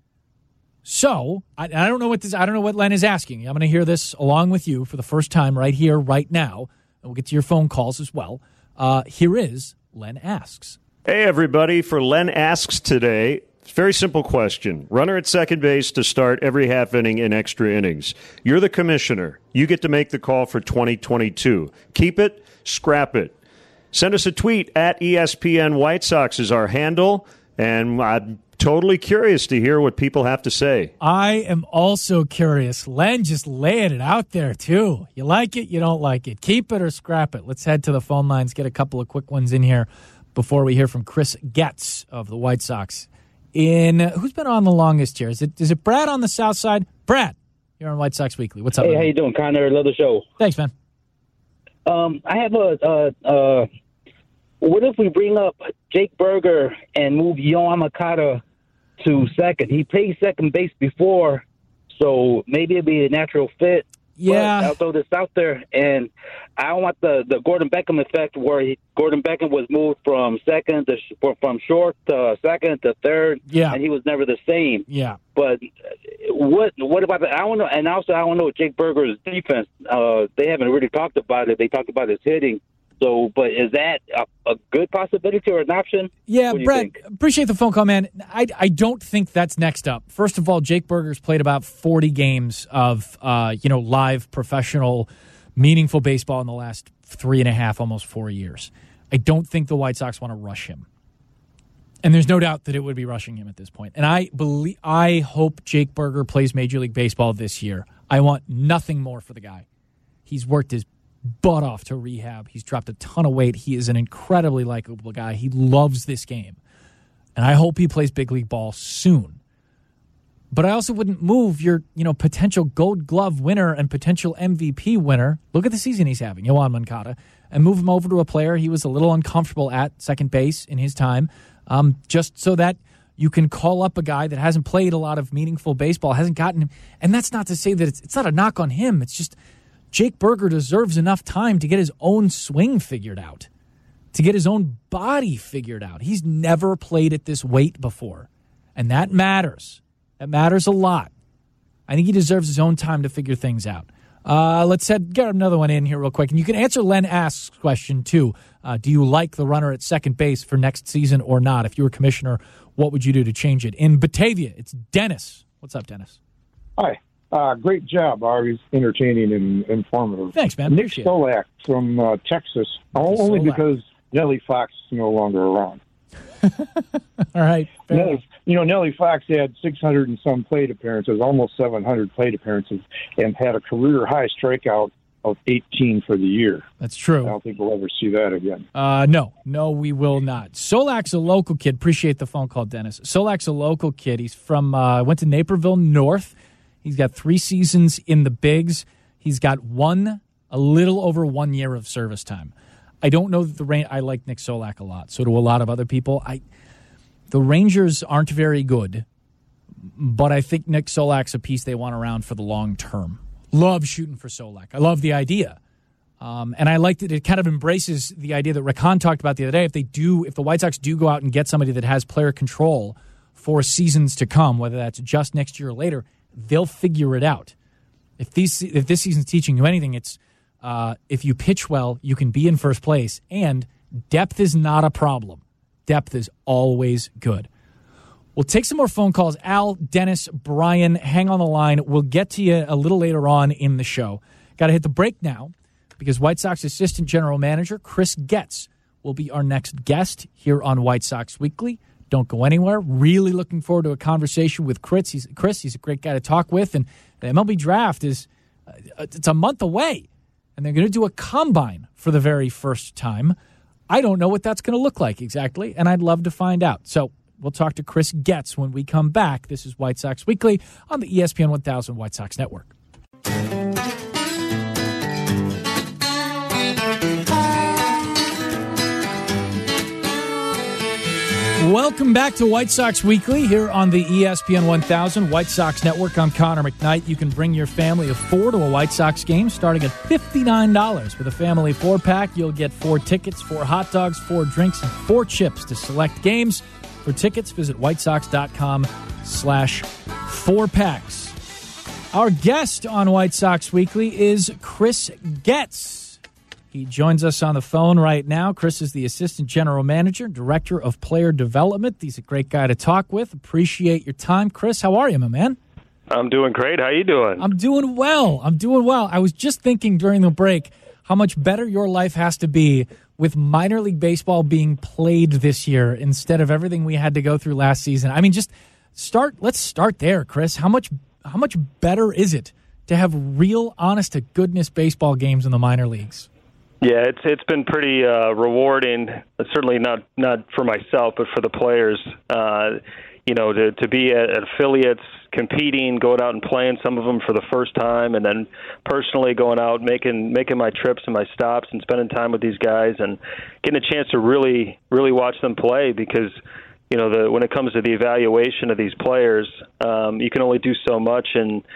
So, I, I don't know what this I don't know what Len is asking. I'm going to hear this along with you for the first time right here, right now. And we'll get to your phone calls as well. Uh, here is Len Asks. Hey, everybody. For Len Asks today, it's a very simple question. Runner at second base to start every half inning in extra innings. You're the commissioner. You get to make the call for twenty twenty-two. Keep it, scrap it. Send us a tweet at E S P N White Sox is our handle. And I'm totally curious to hear what people have to say. I am also curious. Len just laying it out there, too. You like it, you don't like it. Keep it or scrap it. Let's head to the phone lines, get a couple of quick ones in here before we hear from Chris Getz of the White Sox. In Who's been on the longest here? Is it, is it Brad on the south side? Brad, you're on White Sox Weekly. What's up? Hey, man? how you doing, Connor? Love the show. Thanks, man. Um, I have a... Uh, uh, what if we bring up Jake Berger and move Yoan Moncada to second? He played second base before, so maybe it'd be a natural fit. Yeah. But I'll throw this out there, and I don't want the, the Gordon Beckham effect where he, Gordon Beckham was moved from second to from short to second to third, yeah. and he was never the same. Yeah. But what what about the? I don't know, and also I don't know Jake Berger's defense. Uh, they haven't really talked about it. They talked about his hitting. So, but is that a, a good possibility or an option? Yeah, Brett, appreciate the phone call, man. I, I don't think that's next up. First of all, Jake Berger's played about forty games of, uh, you know, live professional, meaningful baseball in the last three and a half, almost four years. I don't think the White Sox want to rush him. And there's no doubt that it would be rushing him at this point. And I believe, I hope Jake Berger plays Major League Baseball this year. I want nothing more for the guy. He's worked his butt off to rehab. He's dropped a ton of weight. He is an incredibly likable guy. He loves this game. And I hope he plays big league ball soon. But I also wouldn't move your, you know, potential Gold Glove winner and potential M V P winner. Look at the season he's having, Yoan Moncada, and move him over to a player he was a little uncomfortable at second base in his time, um, just so that you can call up a guy that hasn't played a lot of meaningful baseball, hasn't gotten, and that's not to say that it's, it's not a knock on him. It's just Jake Berger deserves enough time to get his own swing figured out, to get his own body figured out. He's never played at this weight before, and that matters. That matters a lot. I think he deserves his own time to figure things out. Uh, let's head, get another one in here real quick, and you can answer Len Ask's question, too. Uh, do you like the runner at second base for next season or not? If you were commissioner, what would you do to change it? In Batavia, it's Dennis. What's up, Dennis? Hi. Uh, great job, always entertaining and informative. Thanks, man. Nick Solak from uh, Texas, only Solak. because Nellie Fox is no longer around. All right. Nellie, you know, Nellie Fox had six hundred and some plate appearances, almost seven hundred plate appearances, and had a career high strikeout of eighteen for the year. That's true. I don't think we'll ever see that again. Uh, no, no, we will not. Solak's a local kid. Appreciate the phone call, Dennis. Solak's a local kid. He's from, uh, went to Naperville North. He's got three seasons in the bigs. He's got one, a little over one year of service time. I don't know that the Rangers, I like Nick Solak a lot. So do a lot of other people. I, the Rangers aren't very good, but I think Nick Solak's a piece they want around for the long term. Love shooting for Solak. I love the idea. Um, and I like that it kind of embraces the idea that Rick Hahn talked about the other day. If they do, if the White Sox do go out and get somebody that has player control for seasons to come, whether that's just next year or later, they'll figure it out. If these, if this season's teaching you anything, it's uh, if you pitch well, you can be in first place, and depth is not a problem. Depth is always good. We'll take some more phone calls. Al, Dennis, Brian, hang on the line. We'll get to you a little later on in the show. Got to hit the break now because White Sox Assistant General Manager Chris Getz will be our next guest here on White Sox Weekly. Don't go anywhere. Really looking forward to a conversation with Chris. He's, Chris, he's a great guy to talk with. And the M L B draft is uh, it's a month away. And they're going to do a combine for the very first time. I don't know what that's going to look like exactly, and I'd love to find out. So we'll talk to Chris Getz when we come back. This is White Sox Weekly on the E S P N one thousand White Sox Network. Welcome back to White Sox Weekly here on the E S P N one thousand White Sox Network. I'm Connor McKnight. You can bring your family of four to a White Sox game starting at fifty-nine dollars. With a family four-pack, you'll get four tickets, four hot dogs, four drinks, and four chips to select games. For tickets, visit whitesox.com slash four packs. Our guest on White Sox Weekly is Chris Getz. He joins us on the phone right now. Chris is the Assistant General Manager, Director of Player Development. He's a great guy to talk with. Appreciate your time. Chris, how are you, my man? I'm doing great. How you doing? I'm doing well. I'm doing well. I was just thinking during the break how much better your life has to be with minor league baseball being played this year instead of everything we had to go through last season. I mean, just start. Let's start there, Chris. How much, how much better is it to have real, honest to goodness baseball games in the minor leagues? Yeah, it's it's been pretty uh, rewarding. Certainly not not for myself, but for the players. Uh, you know, to to be at, at affiliates, competing, going out and playing some of them for the first time, and then personally going out making making my trips and my stops and spending time with these guys and getting a chance to really really watch them play because. You know, the when it comes to the evaluation of these players, um, you can only do so much in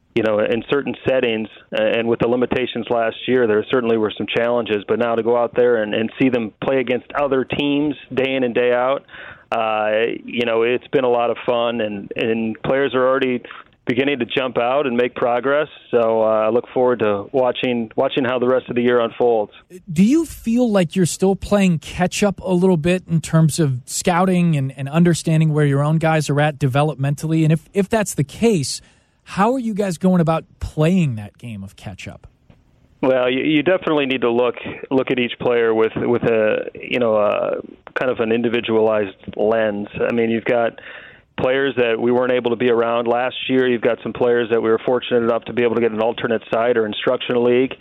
you know, in certain settings, and with the limitations last year, there certainly were some challenges. But now to go out there and, and see them play against other teams day in and day out, uh, you know, it's been a lot of fun, and, and players are already beginning to jump out and make progress. So uh, I look forward to watching watching how the rest of the year unfolds. Do you feel like you're still playing catch-up a little bit in terms of scouting and, and understanding where your own guys are at developmentally? And if, if that's the case, how are you guys going about playing that game of catch-up? Well, you, you definitely need to look look at each player with with a you know a, kind of an individualized lens. I mean, you've got players that we weren't able to be around last year. You've got some players that we were fortunate enough to be able to get an alternate site or instructional league.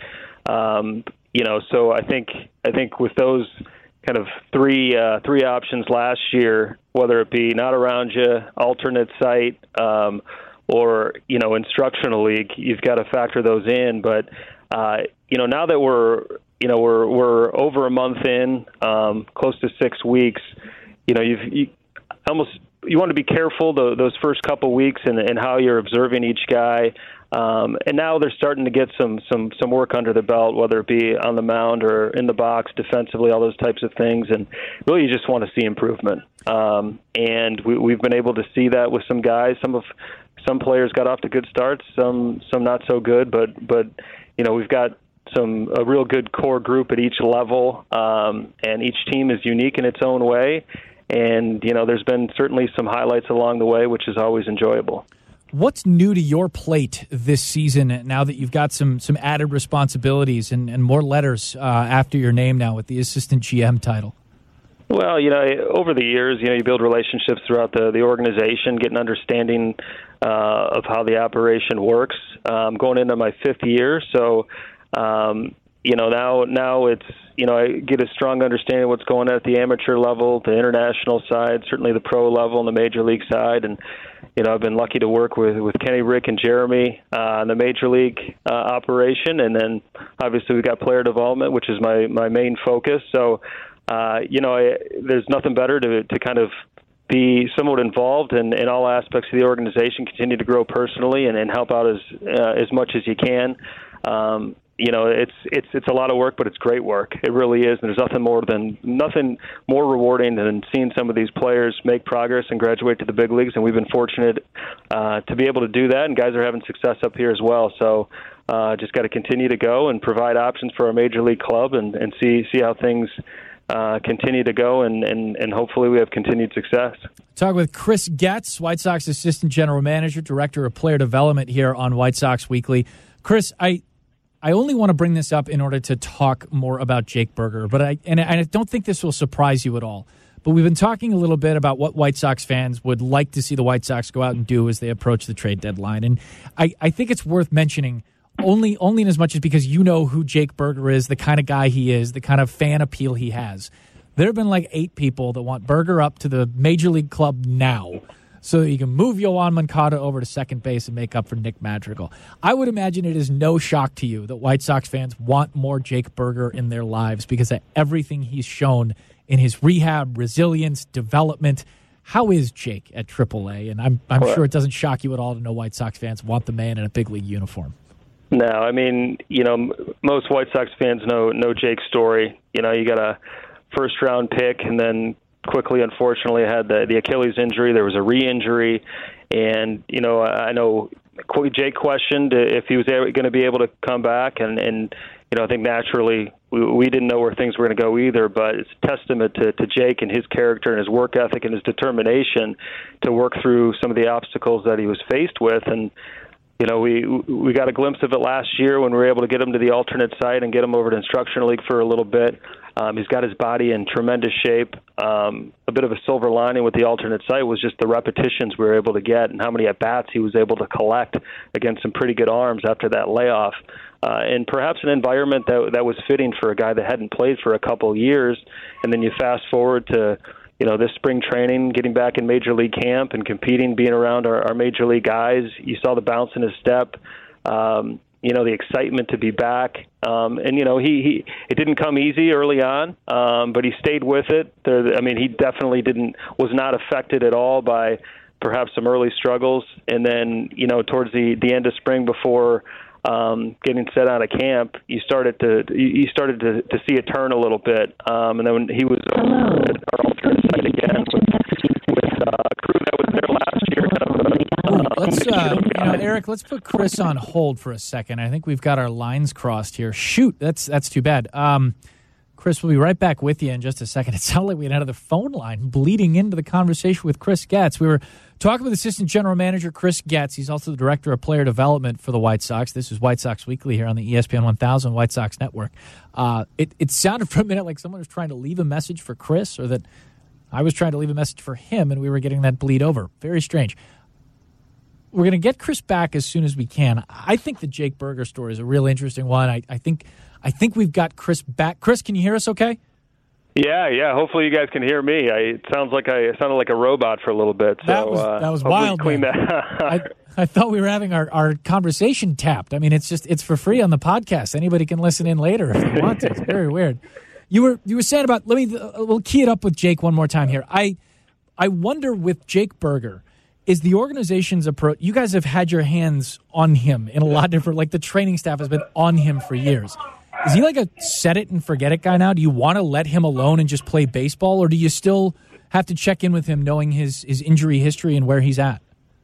Um, you know, so I think I think with those kind of three uh, three options last year, whether it be not around you, alternate site, um, or you know, instructional league, you've got to factor those in. But uh, you know, now that we're you know we're we're over a month in, um, close to six weeks, you know, you've you almost you want to be careful the, those first couple weeks and, and how you're observing each guy. Um, and now they're starting to get some, some, some work under the belt, whether it be on the mound or in the box defensively, all those types of things. And really you just want to see improvement. Um, and we, we've been able to see that with some guys. Some of some players got off to good starts, some some not so good. But, but you know, we've got some a real good core group at each level, um, and each team is unique in its own way. And, you know, there's been certainly some highlights along the way, which is always enjoyable. What's new to your plate this season now that you've got some some added responsibilities and, and more letters uh, after your name now with the assistant G M title? Well, you know, over the years, you know, you build relationships throughout the, the organization, get an understanding uh, of how the operation works. Um, going into my fifth year, so, um, you know, now now it's, you know, I get a strong understanding of what's going on at the amateur level, the international side, certainly the pro level and the major league side. And, you know, I've been lucky to work with, with Kenny, Rick, and Jeremy uh, on the major league uh, operation. And then obviously we've got player development, which is my, my main focus. So, uh, you know, I, there's nothing better to, to kind of be somewhat involved in, in all aspects of the organization, continue to grow personally and, and help out as, uh, as much as you can. Um, You know, it's it's it's a lot of work, but it's great work. It really is. And there's nothing more than nothing more rewarding than seeing some of these players make progress and graduate to the big leagues. And we've been fortunate uh, to be able to do that. And guys are having success up here as well. So uh, just got to continue to go and provide options for our major league club and, and see see how things uh, continue to go. And, and, and hopefully we have continued success. Talk with Chris Getz, White Sox Assistant General Manager, Director of Player Development here on White Sox Weekly. Chris, I. I only want to bring this up in order to talk more about Jake Burger, but I and I don't think this will surprise you at all. But we've been talking a little bit about what White Sox fans would like to see the White Sox go out and do as they approach the trade deadline. And I, I think it's worth mentioning only only in as much as because you know who Jake Burger is, the kind of guy he is, the kind of fan appeal he has. There have been like eight people that want Burger up to the Major League club now, so that you can move Yoan Moncada over to second base and make up for Nick Madrigal. I would imagine it is no shock to you that White Sox fans want more Jake Burger in their lives because of everything he's shown in his rehab, resilience, development. How is Jake at triple A? And I'm I'm sure it doesn't shock you at all to know White Sox fans want the man in a big league uniform. No, I mean, you know, most White Sox fans know know Jake's story. You know, you got a first-round pick and then quickly, unfortunately, had the, the Achilles injury. There was a re-injury. And, you know, I know Jake questioned if he was going to be able to come back. And, and you know, I think naturally we, we didn't know where things were going to go either. But it's a testament to, to Jake and his character and his work ethic and his determination to work through some of the obstacles that he was faced with. And, you know, we we got a glimpse of it last year when we were able to get him to the alternate site and get him over to instructional league for a little bit. Um, he's got his body in tremendous shape. Um, a bit of a silver lining with the alternate site was just the repetitions we were able to get and how many at-bats he was able to collect against some pretty good arms after that layoff. Uh, and perhaps an environment that that was fitting for a guy that hadn't played for a couple of years. And then you fast forward to, you know, this spring training, getting back in Major League camp and competing, being around our, our Major League guys. You saw the bounce in his step. Um, you know, the excitement to be back. Um, and, you know, he, he it didn't come easy early on, um, but he stayed with it. There, I mean, he definitely didn't was not affected at all by perhaps some early struggles, and then you know towards the, the end of spring before um, getting set out of camp, you started to you started to, to see a turn a little bit, um, and then when he was over at our alternate site again with, with uh, a crew that was there last year. Kind of, uh, let's, uh, you know, Eric, let's put Chris on hold for a second. I think we've got our lines crossed here. Shoot, that's that's too bad. Um, Chris, we'll be right back with you in just a second. It sounded like we had another phone line bleeding into the conversation with Chris Getz. We were talking with Assistant General Manager Chris Getz. He's also the Director of Player Development for the White Sox. This is White Sox Weekly here on the E S P N one thousand White Sox Network. Uh, it, it sounded for a minute like someone was trying to leave a message for Chris, or that I was trying to leave a message for him, and we were getting that bleed over. Very strange. We're going to get Chris back as soon as we can. I think the Jake Burger story is a real interesting one. I, I think I think we've got Chris back. Chris, can you hear us okay? Yeah, yeah. Hopefully you guys can hear me. I, it sounds like I sounded like a robot for a little bit. So that was, uh, that was wild. Clean that. I, I thought we were having our, our conversation tapped. I mean, it's just it's for free on the podcast. Anybody can listen in later if they want to. It's very weird. You were you were saying about let me uh, we'll key it up with Jake one more time here. I I wonder with Jake Burger, is the organization's approach? You guys have had your hands on him in a lot of different, like the training staff has been on him for years. Is he like a set it and forget it guy now? Do you want to let him alone and just play baseball, or do you still have to check in with him knowing his, his injury history and where he's at?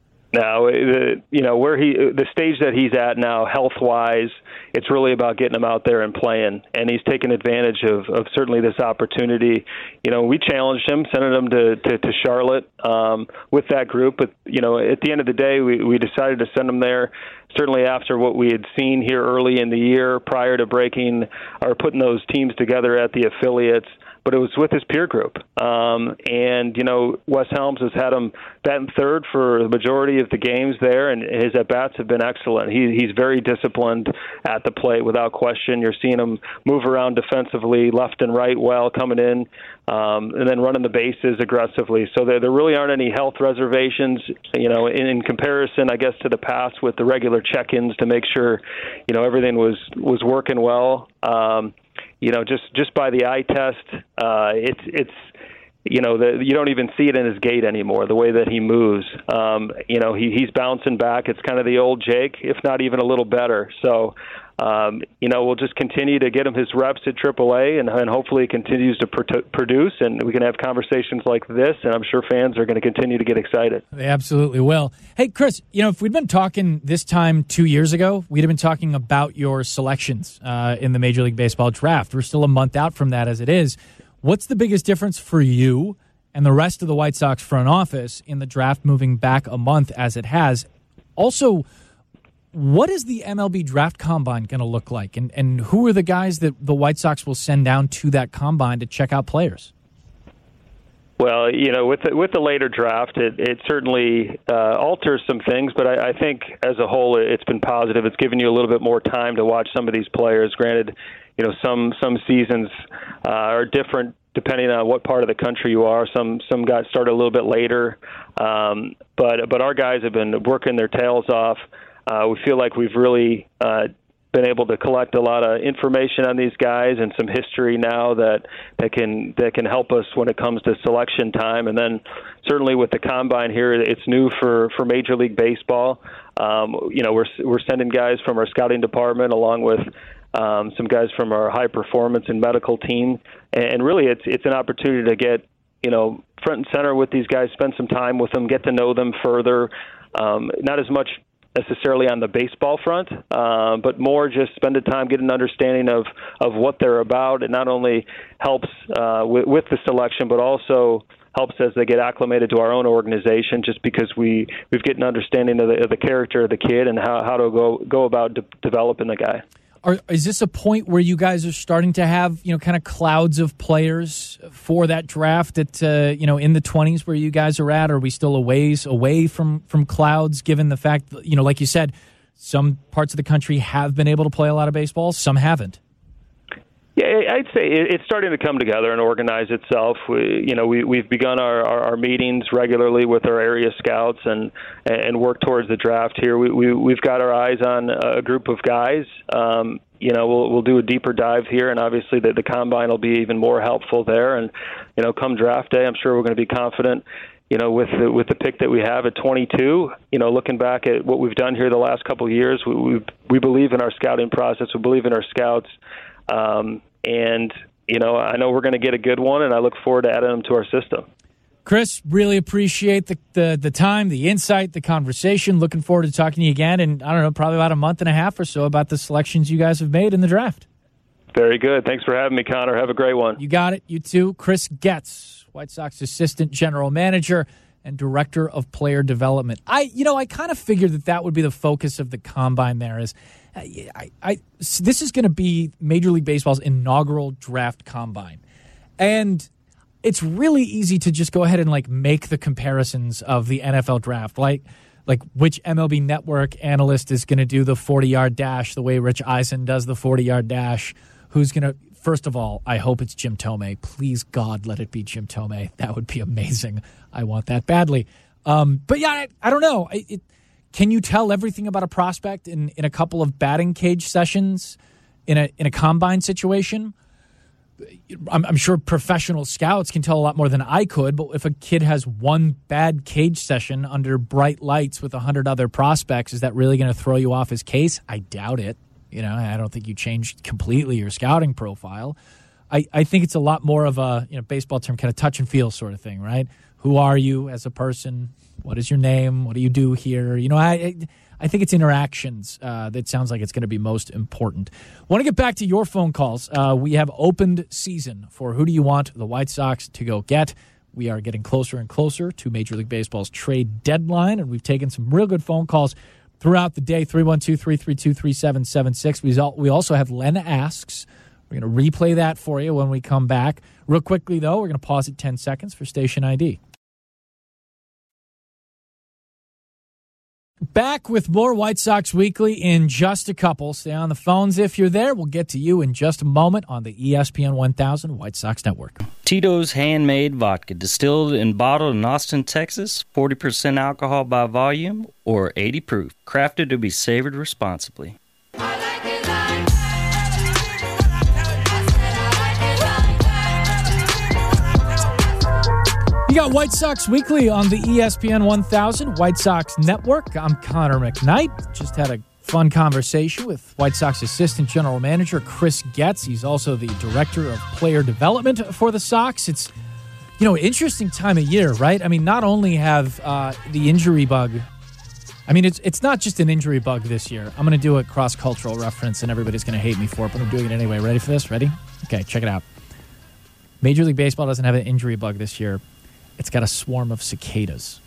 No, the, you know, where he, the stage that he's at now, health-wise, it's really about getting him out there and playing. And he's taken advantage of, of certainly this opportunity. You know, we challenged him, sending him to, to, to Charlotte um, with that group. But, you know, at the end of the day, we, we decided to send him there, certainly after what we had seen here early in the year prior to breaking or putting those teams together at the affiliates. But it was with his peer group. Um, and, you know, Wes Helms has had him batting third for the majority of the games there, and his at-bats have been excellent. He, he's very disciplined at the plate, without question. You're seeing him move around defensively, left and right well, coming in, um, and then running the bases aggressively. So there, there really aren't any health reservations, you know, in, in comparison, I guess, to the past with the regular check-ins to make sure, you know, everything was, was working well. Um You know, just, just by the eye test, uh, it's it's you know the, you don't even see it in his gait anymore. The way that he moves, um, you know, he, he's bouncing back. It's kind of the old Jake, if not even a little better. So, um, you know, we'll just continue to get him his reps at triple A, and, and hopefully he continues to pr- produce, and we can have conversations like this, and I'm sure fans are going to continue to get excited. They absolutely will. Hey, Chris, you know, if we'd been talking this time two years ago, we'd have been talking about your selections uh, in the Major League Baseball draft. We're still a month out from that as it is. What's the biggest difference for you and the rest of the White Sox front office in the draft moving back a month as it has? Also, what is the M L B draft combine going to look like? And, and who are the guys that the White Sox will send down to that combine to check out players? Well, you know, with the, with the later draft, it, it certainly uh, alters some things, but I, I think as a whole it's been positive. It's given you a little bit more time to watch some of these players. Granted, you know, some some seasons uh, are different depending on what part of the country you are. Some some got started a little bit later, um, but but our guys have been working their tails off. Uh, we feel like we've really uh, been able to collect a lot of information on these guys and some history now that, that can that can help us when it comes to selection time. And then certainly with the combine here, it's new for, for Major League Baseball. Um, you know, we're we're sending guys from our scouting department along with um, some guys from our high performance and medical team, and really it's it's an opportunity to get, you know, front and center with these guys, spend some time with them, get to know them further. Um, not as much necessarily on the baseball front, uh, but more just spend the time, get an understanding of, of what they're about. It not only helps uh, with, with the selection, but also helps as they get acclimated to our own organization, just because we, we've get an understanding of the, of the character of the kid and how, how to go, go about de- developing the guy. Are, is this a point where you guys are starting to have, you know, kind of clouds of players for that draft at, uh, you know, in the twenties where you guys are at? Or are we still a ways away from, from clouds, given the fact that, you know, like you said, some parts of the country have been able to play a lot of baseball, some haven't? Yeah, I'd say it's starting to come together and organize itself. We, you know, we, we've begun our, our, our meetings regularly with our area scouts and and work towards the draft here. We, we, we've got our eyes on a group of guys. Um, you know, we'll we'll do a deeper dive here, and obviously the, the combine will be even more helpful there. And, you know, come draft day, I'm sure we're going to be confident you know, with the, with the pick that we have at twenty-two, you know, looking back at what we've done here the last couple of years, we we, we believe in our scouting process. We believe in our scouts, um, and you know, I know we're going to get a good one, and I look forward to adding them to our system. Chris, really appreciate the, the the time, the insight, the conversation. Looking forward to talking to you again in, I don't know, probably about a month and a half or so about the selections you guys have made in the draft. Very good. Thanks for having me, Connor. Have a great one. You got it. You too. Chris Getz, White Sox Assistant General Manager and Director of Player Development. I, you know, I kind of figured that that would be the focus of the Combine there is, I, I, I this is going to be Major League Baseball's inaugural draft Combine. And it's really easy to just go ahead and like make the comparisons of the N F L draft, like like which M L B Network analyst is going to do the forty-yard dash the way Rich Eisen does the forty-yard dash. Who's going to, first of all, I hope it's Jim Thome. Please, God, let it be Jim Thome. That would be amazing. I want that badly. Um, but yeah, I, I don't know. It, it, can you tell everything about a prospect in, in a couple of batting cage sessions in a in a combine situation? I'm, I'm sure professional scouts can tell a lot more than I could, but if a kid has one bad cage session under bright lights with a hundred other prospects, is that really going to throw you off his case? I doubt it. You know, I don't think you change completely your scouting profile. I, I think it's a lot more of a, you know, baseball term, kind of touch and feel sort of thing, right? Who are you as a person? What is your name? What do you do here? You know, I I think it's interactions uh, that sounds like it's going to be most important. Want to get back to your phone calls. Uh, we have opened season for Who Do You Want the White Sox to go get. We are getting closer and closer to Major League Baseball's trade deadline, and we've taken some real good phone calls throughout the day. Three one two, three three two, three seven seven six. We also have Len Asks. We're going to replay that for you when we come back. Real quickly, though, we're going to pause at ten seconds for station I D. Back with more White Sox Weekly in just a couple. Stay on the phones if you're there. We'll get to you in just a moment on the E S P N one thousand White Sox Network. Tito's Handmade Vodka, distilled and bottled in Austin, Texas, forty percent alcohol by volume or eighty proof. Crafted to be savored responsibly. You got White Sox Weekly on the E S P N one thousand White Sox Network. I'm Connor McKnight. Just had a fun conversation with White Sox Assistant General Manager Chris Getz. He's also the Director of Player Development for the Sox. It's, you know, interesting time of year, right? I mean, not only have uh, the injury bug, I mean, it's it's not just an injury bug this year. I'm going to do a cross-cultural reference, and everybody's going to hate me for it, but I'm doing it anyway. Ready for this? Ready? Okay, check it out. Major League Baseball doesn't have an injury bug this year. It's got a swarm of cicadas.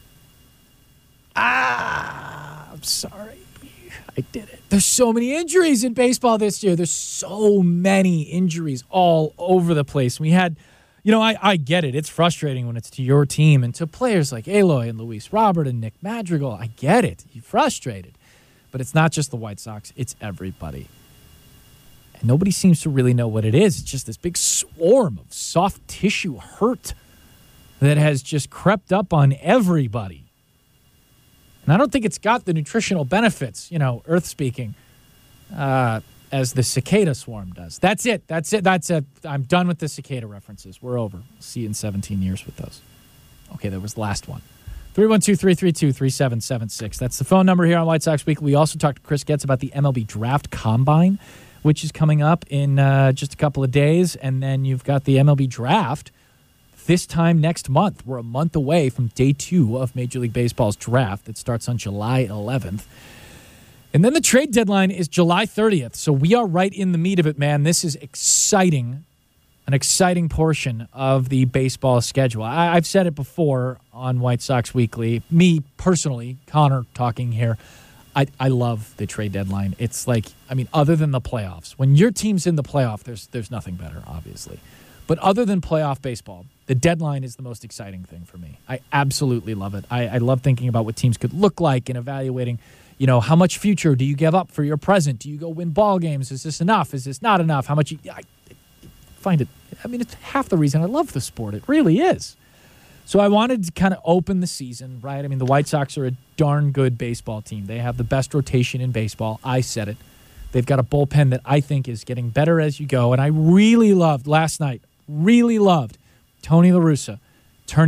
Ah, I'm sorry. I did it. There's so many injuries in baseball this year. There's so many injuries all over the place. We had, you know, I, I get it. It's frustrating when it's to your team and to players like Eloy and Luis Robert and Nick Madrigal. I get it. You're frustrated. But it's not just the White Sox. It's everybody. And nobody seems to really know what it is. It's just this big swarm of soft tissue hurt that has just crept up on everybody. And I don't think it's got the nutritional benefits, you know, earth speaking, uh, as the cicada swarm does. That's it. That's it. That's it. I'm done with the cicada references. We're over. We'll see you in seventeen years with those. Okay, that was the last one. three one two, three three two, three seven seven six. That's the phone number here on White Sox Weekly. We also talked to Chris Getz about the M L B Draft Combine, which is coming up in uh, just a couple of days. And then you've got the M L B Draft this time next month. We're a month away from day two of Major League Baseball's draft that starts on July eleventh. And then the trade deadline is July thirtieth. So we are right in the meat of it, man. This is exciting, an exciting portion of the baseball schedule. I, I've said it before on White Sox Weekly. Me personally, Connor talking here, I, I love the trade deadline. It's like, I mean, other than the playoffs, when your team's in the playoff, there's there's nothing better, obviously. But other than playoff baseball, the deadline is the most exciting thing for me. I absolutely love it. I, I love thinking about what teams could look like and evaluating, you know, how much future do you give up for your present? Do you go win ball games? Is this enough? Is this not enough? How much you I find it, I mean, it's half the reason I love the sport. It really is. So I wanted to kind of open the season, right? I mean, the White Sox are a darn good baseball team. They have the best rotation in baseball. I said it. They've got a bullpen that I think is getting better as you go. And I really loved last night, really loved Tony La Russa turning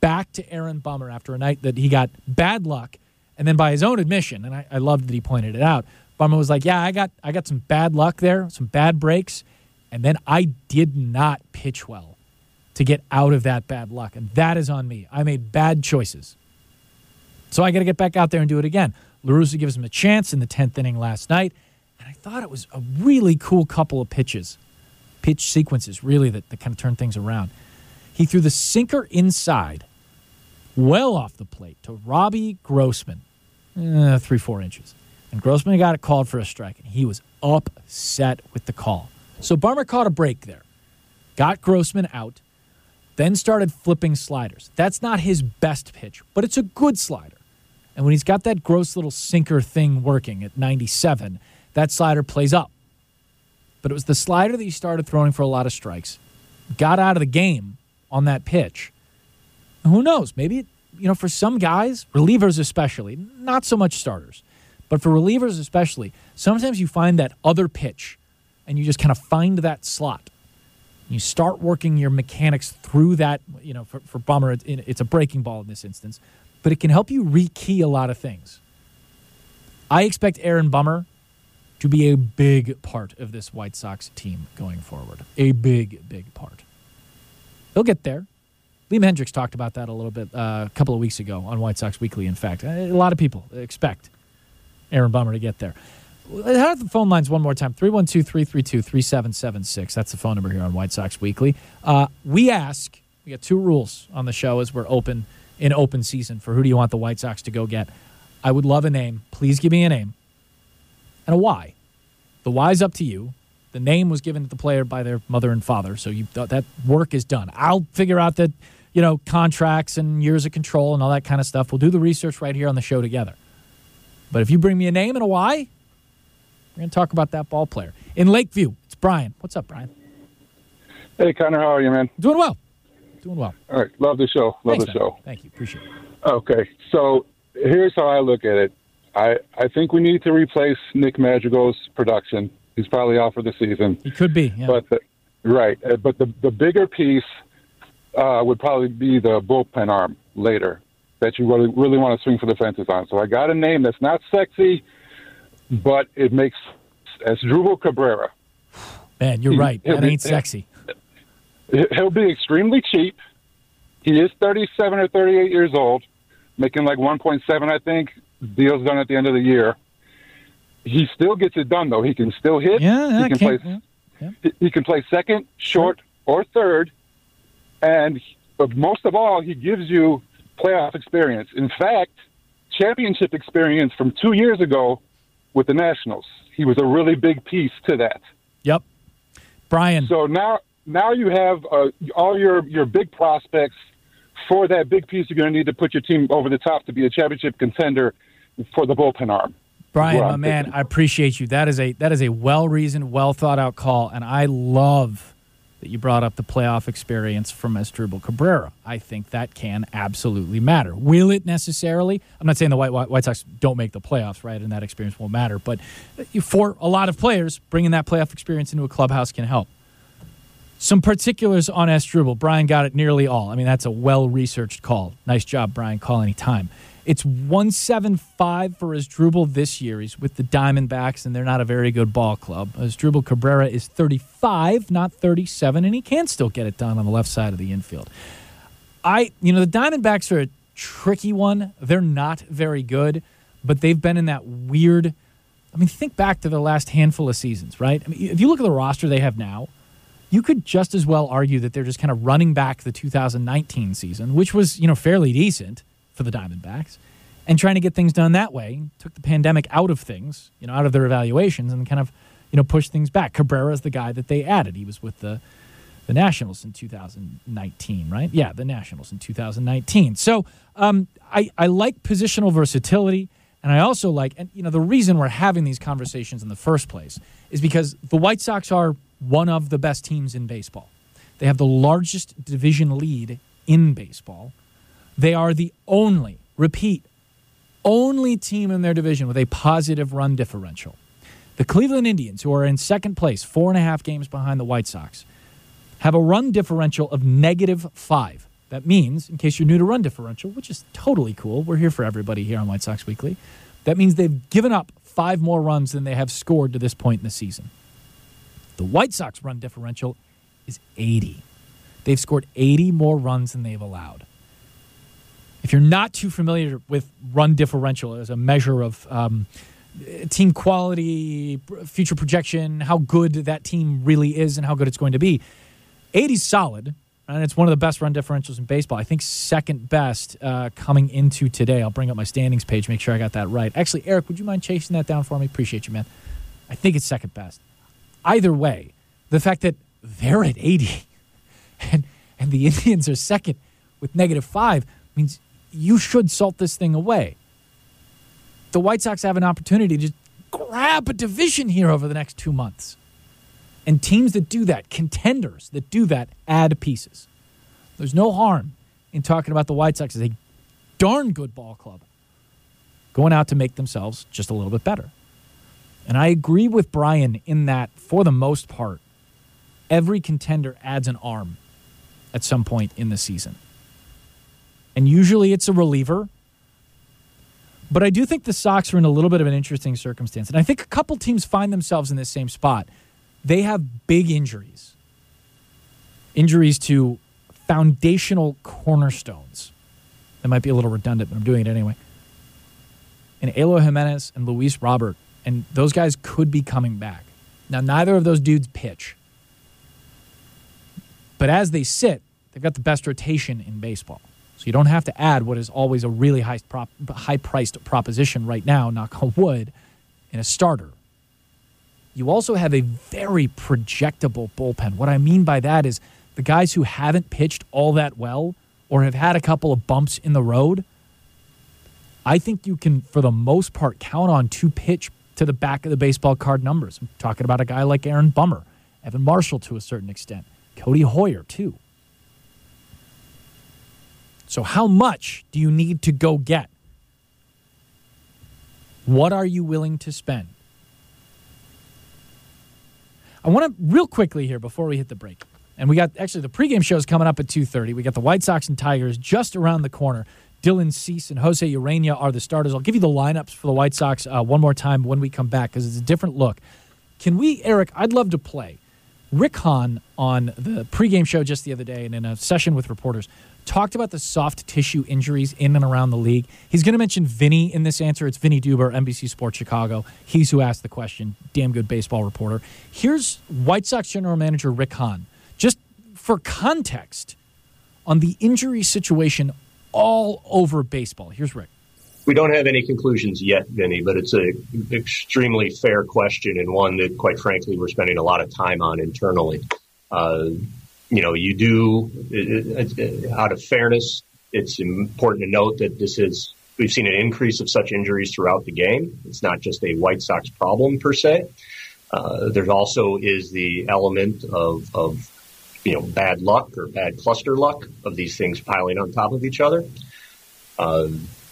back to Aaron Bummer after a night that he got bad luck, and then by his own admission, and I, I loved that he pointed it out, Bummer was like, yeah, I got I got some bad luck there, some bad breaks, and then I did not pitch well to get out of that bad luck, and that is on me. I made bad choices. So I got to get back out there and do it again. La Russa gives him a chance in the tenth inning last night, and I thought it was a really cool couple of pitches, pitch sequences, really, that, that kind of turned things around. He threw the sinker inside, well off the plate, to Robbie Grossman, eh, three, four inches. And Grossman got it called for a strike, and he was upset with the call. So Bummer caught a break there, got Grossman out, then started flipping sliders. That's not his best pitch, but it's a good slider. And when he's got that gross little sinker thing working at ninety-seven, that slider plays up. But it was the slider that he started throwing for a lot of strikes, got out of the game on that pitch. And who knows? Maybe, you know, for some guys, relievers especially, not so much starters, but for relievers especially, sometimes you find that other pitch and you just kind of find that slot. You start working your mechanics through that, you know, for, for Bummer, it's a breaking ball in this instance, but it can help you rekey a lot of things. I expect Aaron Bummer to be a big part of this White Sox team going forward. A big, big part. They'll get there. Liam Hendricks talked about that a little bit uh, a couple of weeks ago on White Sox Weekly, in fact. A lot of people expect Aaron Bummer to get there. Have the phone lines one more time. three one two, three three two, three seven seven six. That's the phone number here on White Sox Weekly. Uh, we ask, we got two rules on the show as we're open in open season for who do you want the White Sox to go get. I would love a name. Please give me a name and a why. The why's up to you. The name was given to the player by their mother and father, so you that work is done. I'll figure out the, you know, contracts and years of control and all that kind of stuff. We'll do the research right here on the show together. But if you bring me a name and a why, we're going to talk about that ball player. In Lakeview, it's Brian. What's up, Brian? Hey, Connor, how are you, man? Doing well. Doing well. All right. Love the show. Love Thanks, the man. show. Thank you. Appreciate it. Okay. So here's how I look at it. I, I think we need to replace Nick Madrigal's production. He's probably out for the season. He could be, yeah. But the, right. Uh, But the, the bigger piece uh, would probably be the bullpen arm later that you really, really want to swing for the fences on. So I got a name that's not sexy, but it makes Asdrubal Cabrera. Man, you're He- right. he'll That be- ain't sexy. He'll be extremely cheap. He is thirty-seven or thirty-eight years old, making like one point seven, I think. Deal's done at the end of the year. He still gets it done, though. He can still hit. Yeah, he can can't- play. yeah. He- He can play second, short, or third, and but most of all, he gives you playoff experience. In fact, championship experience from two years ago with the Nationals. He was a really big piece to that. Yep. Brian. So now, now you have uh, all your, your big prospects for that big piece. You're going to need to put your team over the top to be a championship contender for the bullpen arm. Brian, Well, my I'm man, thinking. I appreciate you. That is a that is a well-reasoned, well-thought-out call, and I love that you brought up the playoff experience from Asdrubal Cabrera. I think that can absolutely matter. Will it necessarily? I'm not saying the White, White Sox don't make the playoffs, right, and that experience won't matter, but for a lot of players, bringing that playoff experience into a clubhouse can help. Some particulars on Asdrubal. Brian got it nearly all. I mean, that's a well-researched call. Nice job, Brian. Call anytime. It's one seventy-five for Asdrubal this year. He's with the Diamondbacks, and they're not a very good ball club. Asdrubal Cabrera is thirty-five, not thirty-seven, and he can still get it done on the left side of the infield. I, you know, the Diamondbacks are a tricky one. They're not very good, but they've been in that weird. I mean, think back to the last handful of seasons, right? I mean, if you look at the roster they have now, you could just as well argue that they're just kind of running back the two thousand nineteen season, which was, you know, fairly decent for the Diamondbacks, and trying to get things done that way. Took the pandemic out of things, you know, out of their evaluations, and kind of, you know, pushed things back. Cabrera is the guy that they added. He was with the the Nationals in two thousand nineteen, right? Yeah, the Nationals in two thousand nineteen. So um, I, I like positional versatility, and I also like, and you know, the reason we're having these conversations in the first place is because the White Sox are one of the best teams in baseball. They have the largest division lead in baseball. They are the only, repeat, only team in their division with a positive run differential. The Cleveland Indians, who are in second place, four and a half games behind the White Sox, have a run differential of negative five. That means, in case you're new to run differential, which is totally cool, we're here for everybody here on White Sox Weekly, that means they've given up five more runs than they have scored to this point in the season. The White Sox run differential is eighty. They've scored eighty more runs than they've allowed. If you're not too familiar with run differential as a measure of um, team quality, future projection, how good that team really is and how good it's going to be, eighty is solid, and it's one of the best run differentials in baseball. I think second best uh, coming into today. I'll bring up my standings page, make sure I got that right. Actually, Eric, would you mind chasing that down for me? Appreciate you, man. I think it's second best. Either way, the fact that they're at eighty and, and the Indians are second with negative five means you should salt this thing away. The White Sox have an opportunity to grab a division here over the next two months. And teams that do that, contenders that do that, add pieces. There's no harm in talking about the White Sox as a darn good ball club going out to make themselves just a little bit better. And I agree with Brian in that, for the most part, every contender adds an arm at some point in the season. And usually it's a reliever. But I do think the Sox are in a little bit of an interesting circumstance. And I think a couple teams find themselves in this same spot. They have big injuries. Injuries to foundational cornerstones. That might be a little redundant, but I'm doing it anyway. And Eloy Jimenez and Luis Robert. And those guys could be coming back. Now, neither of those dudes pitch. But as they sit, they've got the best rotation in baseball. So you don't have to add what is always a really high prop, high-priced proposition right now, knock on wood, in a starter. You also have a very projectable bullpen. What I mean by that is the guys who haven't pitched all that well or have had a couple of bumps in the road, I think you can, for the most part, count on to pitch to the back of the baseball card numbers. I'm talking about a guy like Aaron Bummer, Evan Marshall to a certain extent, Cody Hoyer too. So how much do you need to go get? What are you willing to spend? I want to, real quickly here before we hit the break, and we got, actually the pregame show is coming up at two thirty. We got the White Sox and Tigers just around the corner. Dylan Cease and Jose Urena are the starters. I'll give you the lineups for the White Sox uh, one more time when we come back because it's a different look. Can we, Eric, I'd love to play. Rick Hahn on the pregame show just the other day and in a session with reporters talked about the soft tissue injuries in and around the league. He's going to mention Vinny in this answer. It's Vinny Duber, N B C Sports Chicago. He's who asked the question. Damn good baseball reporter. Here's White Sox general manager Rick Hahn, just for context on the injury situation all over baseball. Here's Rick. We don't have any conclusions yet, Vinny, but it's an extremely fair question and one that, quite frankly, we're spending a lot of time on internally. Uh, you know, you do, it, it, out of fairness, it's important to note that this is, we've seen an increase of such injuries throughout the game. It's not just a White Sox problem per se. Uh, there also is the element of, of, you know, bad luck or bad cluster luck of these things piling on top of each other. Uh,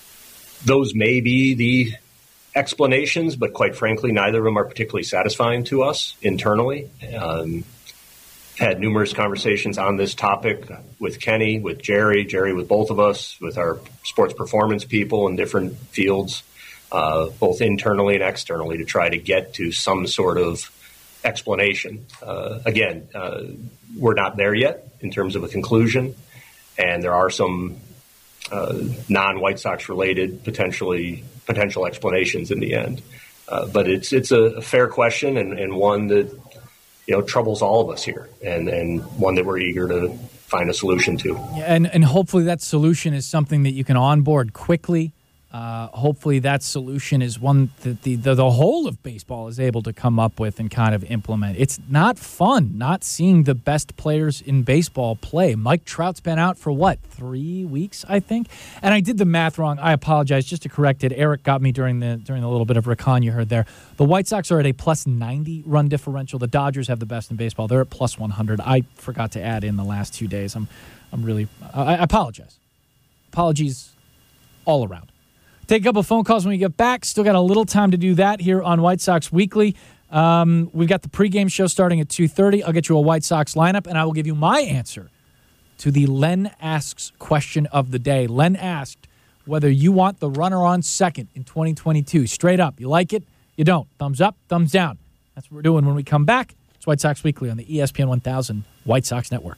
those may be the explanations, but quite frankly, neither of them are particularly satisfying to us internally. Um, had numerous conversations on this topic with Kenny, with Jerry, Jerry with both of us, with our sports performance people in different fields, uh, both internally and externally, to try to get to some sort of explanation. Uh, again, uh, we're not there yet in terms of a conclusion, and there are some uh, non-White Sox related potentially potential explanations in the end. Uh, but it's it's a, a fair question and, and one that, you know, troubles all of us here, and, and one that we're eager to find a solution to. Yeah, and, and hopefully that solution is something that you can onboard quickly. Uh, hopefully that solution is one that the, the the whole of baseball is able to come up with and kind of implement. It's not fun not seeing the best players in baseball play. Mike Trout's been out for, what, three weeks, I think? And I did the math wrong. I apologize. Just to correct it, Eric got me during the during the little bit of recon you heard there. The White Sox are at a plus ninety run differential. The Dodgers have the best in baseball. They're at plus one hundred. I forgot to add in the last two days. I'm, I'm really, I, I apologize. Apologies all around. Take a couple phone calls when we get back. Still got a little time to do that here on White Sox Weekly. Um, we've got the pregame show starting at two thirty. I'll get you a White Sox lineup, and I will give you my answer to the Len Asks question of the day. Len asked whether you want the runner on second in twenty twenty-two. Straight up. You like it? You don't. Thumbs up, thumbs down. That's what we're doing when we come back. It's White Sox Weekly on the E S P N one thousand White Sox Network.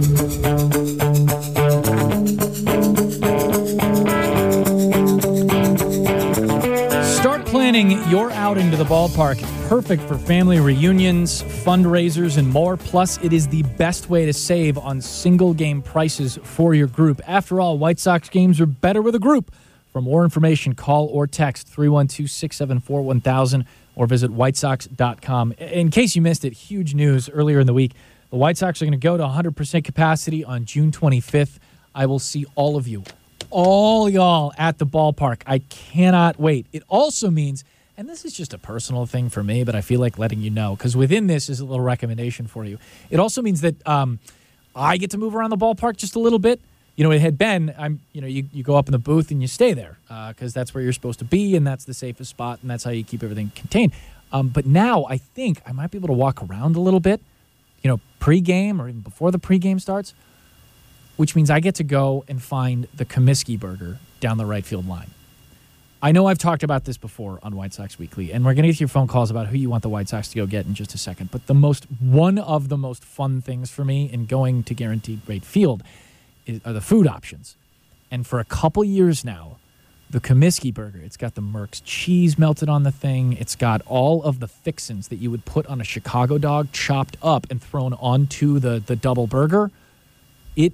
Start planning your outing to the ballpark. It's perfect for family reunions, fundraisers, and more. Plus, it is the best way to save on single-game prices for your group. After all, White Sox games are better with a group. For more information, call or text three one two, six seven four, one thousand or visit white sox dot com. In case you missed it, huge news earlier in the week. The White Sox are going to go to one hundred percent capacity on June twenty-fifth. I will see all of you, all y'all at the ballpark. I cannot wait. It also means, and this is just a personal thing for me, but I feel like letting you know, because within this is a little recommendation for you. It also means that um, I get to move around the ballpark just a little bit. You know, it had been, I'm, you know, you, you go up in the booth and you stay there because uh, that's where you're supposed to be and that's the safest spot and that's how you keep everything contained. Um, but now I think I might be able to walk around a little bit, you know, pregame or even before the pregame starts, which means I get to go and find the Comiskey Burger down the right field line. I know I've talked about this before on White Sox Weekly, and we're going to get to your phone calls about who you want the White Sox to go get in just a second. But the most, one of the most fun things for me in going to Guaranteed Rate Field are the food options. And for a couple years now, the Comiskey Burger, it's got the Merck's cheese melted on the thing. It's got all of the fixins that you would put on a Chicago dog chopped up and thrown onto the, the double burger. It,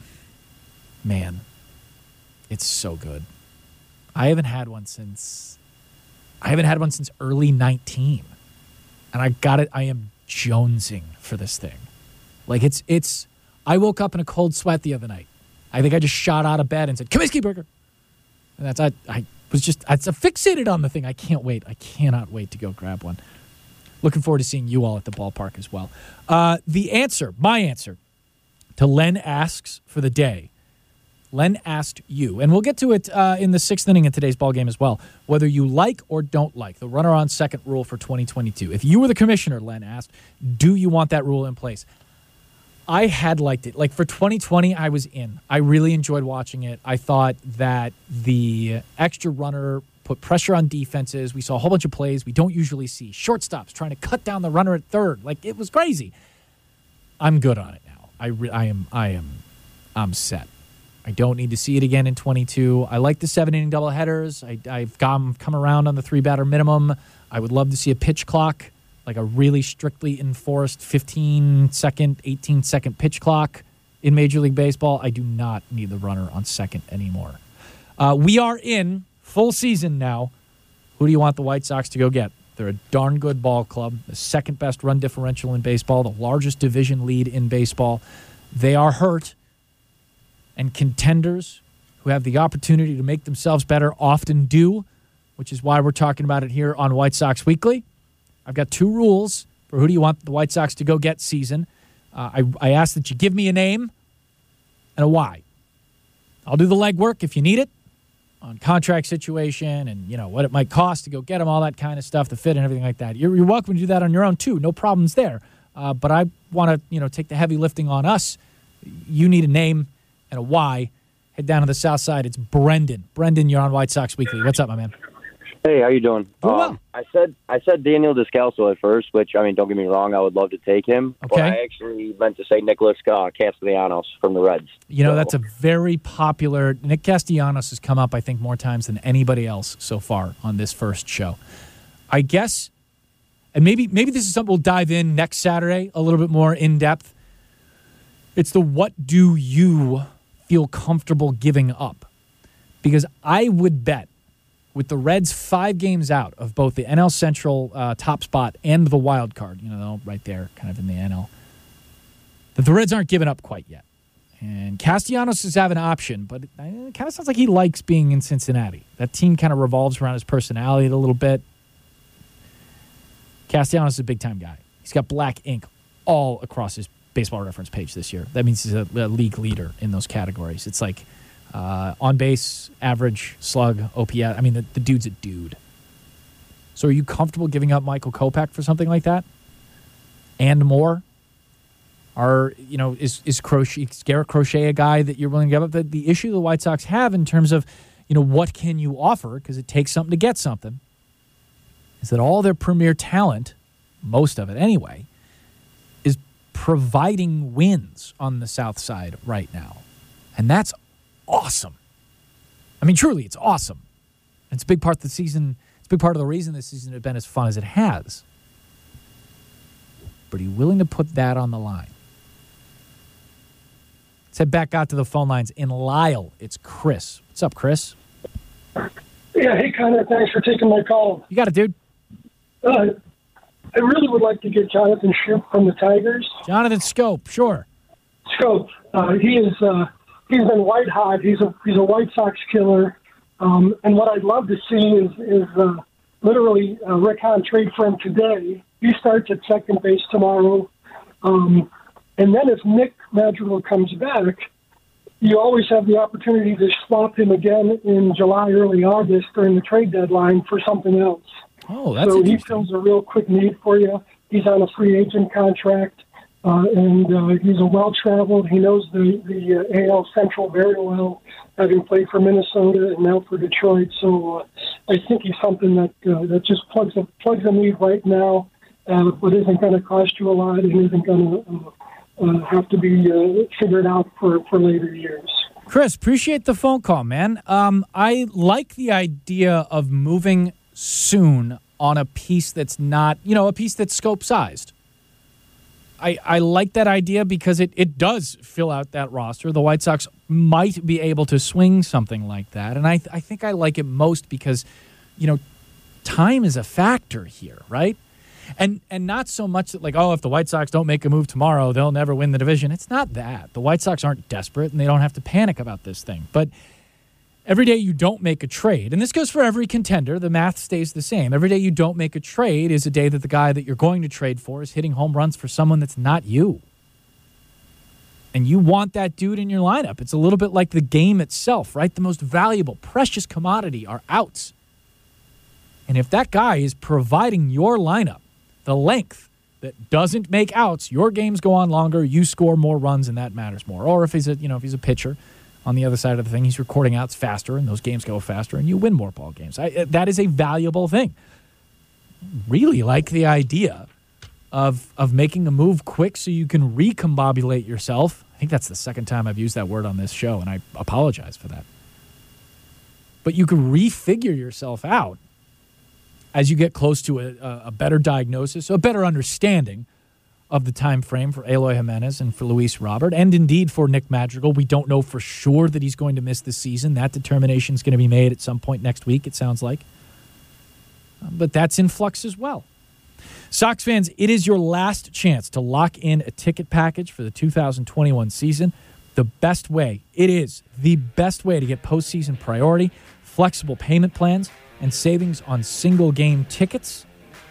man, it's so good. I haven't had one since, I haven't had one since early nineteen. And I got it, I am jonesing for this thing. Like it's, it's, I woke up in a cold sweat the other night. I think I just shot out of bed and said, Comiskey Burger. And that's, I, I was just, I was fixated on the thing. I can't wait. I cannot wait to go grab one. Looking forward to seeing you all at the ballpark as well. Uh, the answer, my answer to Len Asks for the day. Len asked you, and we'll get to it uh, in the sixth inning in today's ballgame as well, whether you like or don't like the runner on second rule for twenty twenty-two. If you were the commissioner, Len asked, do you want that rule in place? I had liked it. Like for twenty twenty, I was in. I really enjoyed watching it. I thought that the extra runner put pressure on defenses. We saw a whole bunch of plays we don't usually see. Shortstops trying to cut down the runner at third. Like it was crazy. I'm good on it now. I, re- I am. I am. I'm set. I don't need to see it again in twenty-two. I like the seven-inning doubleheaders. I, I've come, come around on the three-batter minimum. I would love to see a pitch clock, like a really strictly enforced fifteen-second, eighteen-second pitch clock in Major League Baseball. I do not need the runner on second anymore. Uh, we are in full season now. Who do you want the White Sox to go get? They're a darn good ball club, the second-best run differential in baseball, the largest division lead in baseball. They are hurt. And contenders who have the opportunity to make themselves better often do, which is why we're talking about it here on White Sox Weekly. I've got two rules for who do you want the White Sox to go get season. Uh, I, I ask that you give me a name and a why. I'll do the legwork if you need it on contract situation and, you know, what it might cost to go get them, all that kind of stuff, the fit and everything like that. You're, you're welcome to do that on your own, too. No problems there. Uh, but I want to, you know, take the heavy lifting on us. You need a name and a why. Head down to the south side. It's Brendan. Brendan, you're on White Sox Weekly. What's up, my man? Hey, how you doing? Doing um, well. I said I said Daniel Descalso at first, which, I mean, don't get me wrong, I would love to take him. Okay. But I actually meant to say Nicholas uh, Castellanos from the Reds. You know, So- that's a very popular... Nick Castellanos has come up, I think, more times than anybody else so far on this first show. I guess, and maybe maybe this is something we'll dive in next Saturday a little bit more in-depth. It's the what do you feel comfortable giving up? Because I would bet with the Reds five games out of both the N L Central uh, top spot and the wild card, you know, right there kind of in the N L, that the Reds aren't giving up quite yet. And Castellanos does have an option, but it, it kind of sounds like he likes being in Cincinnati. That team kind of revolves around his personality a little bit. Castellanos is a big-time guy. He's got black ink all across his Baseball Reference page this year. That means he's a, a league leader in those categories. It's like uh, on base, average, slug, O P S. I mean, the, the dude's a dude. So are you comfortable giving up Michael Kopech for something like that? And more? Are, you know, is is Crochet, is Garrett Crochet a guy that you're willing to give up? The, the issue the White Sox have in terms of, you know, what can you offer, because it takes something to get something, is that all their premier talent, most of it anyway, is providing wins on the South Side right now. And that's awesome. I mean, truly, it's awesome. It's a big part of the season. It's a big part of the reason this season has been as fun as it has. But are you willing to put that on the line? Let's head back out to the phone lines. In Lyle, it's Chris. What's up, Chris? Yeah, hey, Connor. Thanks for taking my call. You got it, dude. Uh, I really would like to get Jonathan Schoop from the Tigers. Jonathan Schoop, sure. Schoop. Uh, he is. Uh, he's been white hot. He's a he's a White Sox killer. Um, and what I'd love to see is is uh, literally uh, Rick Hahn trade for him today. He starts at second base tomorrow. Um, and then if Nick Madrigal comes back, you always have the opportunity to swap him again in July, early August during the trade deadline for something else. Oh, that's so he fills a real quick need for you. He's on a free agent contract, uh, and uh, he's a well-traveled. He knows the, the uh, A L Central very well, having played for Minnesota and now for Detroit. So uh, I think he's something that uh, that just plugs a, plugs a need right now, uh, but isn't going to cost you a lot and isn't going to uh, uh, have to be uh, figured out for, for later years. Chris, appreciate the phone call, man. Um, I like the idea of moving soon on a piece that's not, you know, a piece that's scope-sized. I, I like that idea because it, it does fill out that roster. The White Sox might be able to swing something like that. And I, th- I think I like it most because, you know, time is a factor here, right? And and not so much that like, oh, if the White Sox don't make a move tomorrow, they'll never win the division. It's not that. The White Sox aren't desperate and they don't have to panic about this thing. But every day you don't make a trade, and this goes for every contender, the math stays the same. Every day you don't make a trade is a day that the guy that you're going to trade for is hitting home runs for someone that's not you. And you want that dude in your lineup. It's a little bit like the game itself, right? The most valuable, precious commodity are outs. And if that guy is providing your lineup the length that doesn't make outs, your games go on longer, you score more runs, and that matters more. Or if he's a, you know, if he's a pitcher, on the other side of the thing, he's recording outs faster, and those games go faster, and you win more ball games. I, that is a valuable thing. Really like the idea of of making a move quick so you can recombobulate yourself. I think that's the second time I've used that word on this show, and I apologize for that. But you can refigure yourself out as you get close to a, a better diagnosis, a better understanding of the time frame for Eloy Jimenez and for Luis Robert, and indeed for Nick Madrigal. We don't know for sure that he's going to miss the season. That determination is going to be made at some point next week, it sounds like. Um, but that's in flux as well. Sox fans, it is your last chance to lock in a ticket package for the two thousand twenty-one season. The best way, it is the best way to get postseason priority, flexible payment plans, and savings on single-game tickets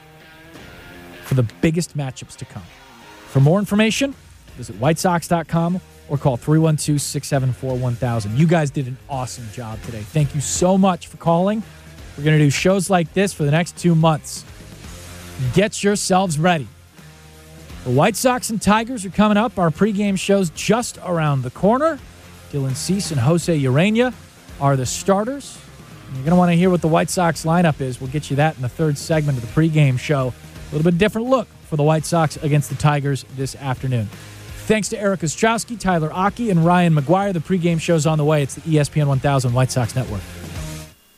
for the biggest matchups to come. For more information, visit white sox dot com or call three one two, six seven four, one thousand. You guys did an awesome job today. Thank you so much for calling. We're going to do shows like this for the next two months. Get yourselves ready. The White Sox and Tigers are coming up. Our pregame show's just around the corner. Dylan Cease and Jose Urena are the starters. You're going to want to hear what the White Sox lineup is. We'll get you that in the third segment of the pregame show. A little bit different look for the White Sox against the Tigers this afternoon. Thanks to Eric Ostrowski, Tyler Aki, and Ryan McGuire. The pregame show's on the way. It's the E S P N one thousand White Sox Network.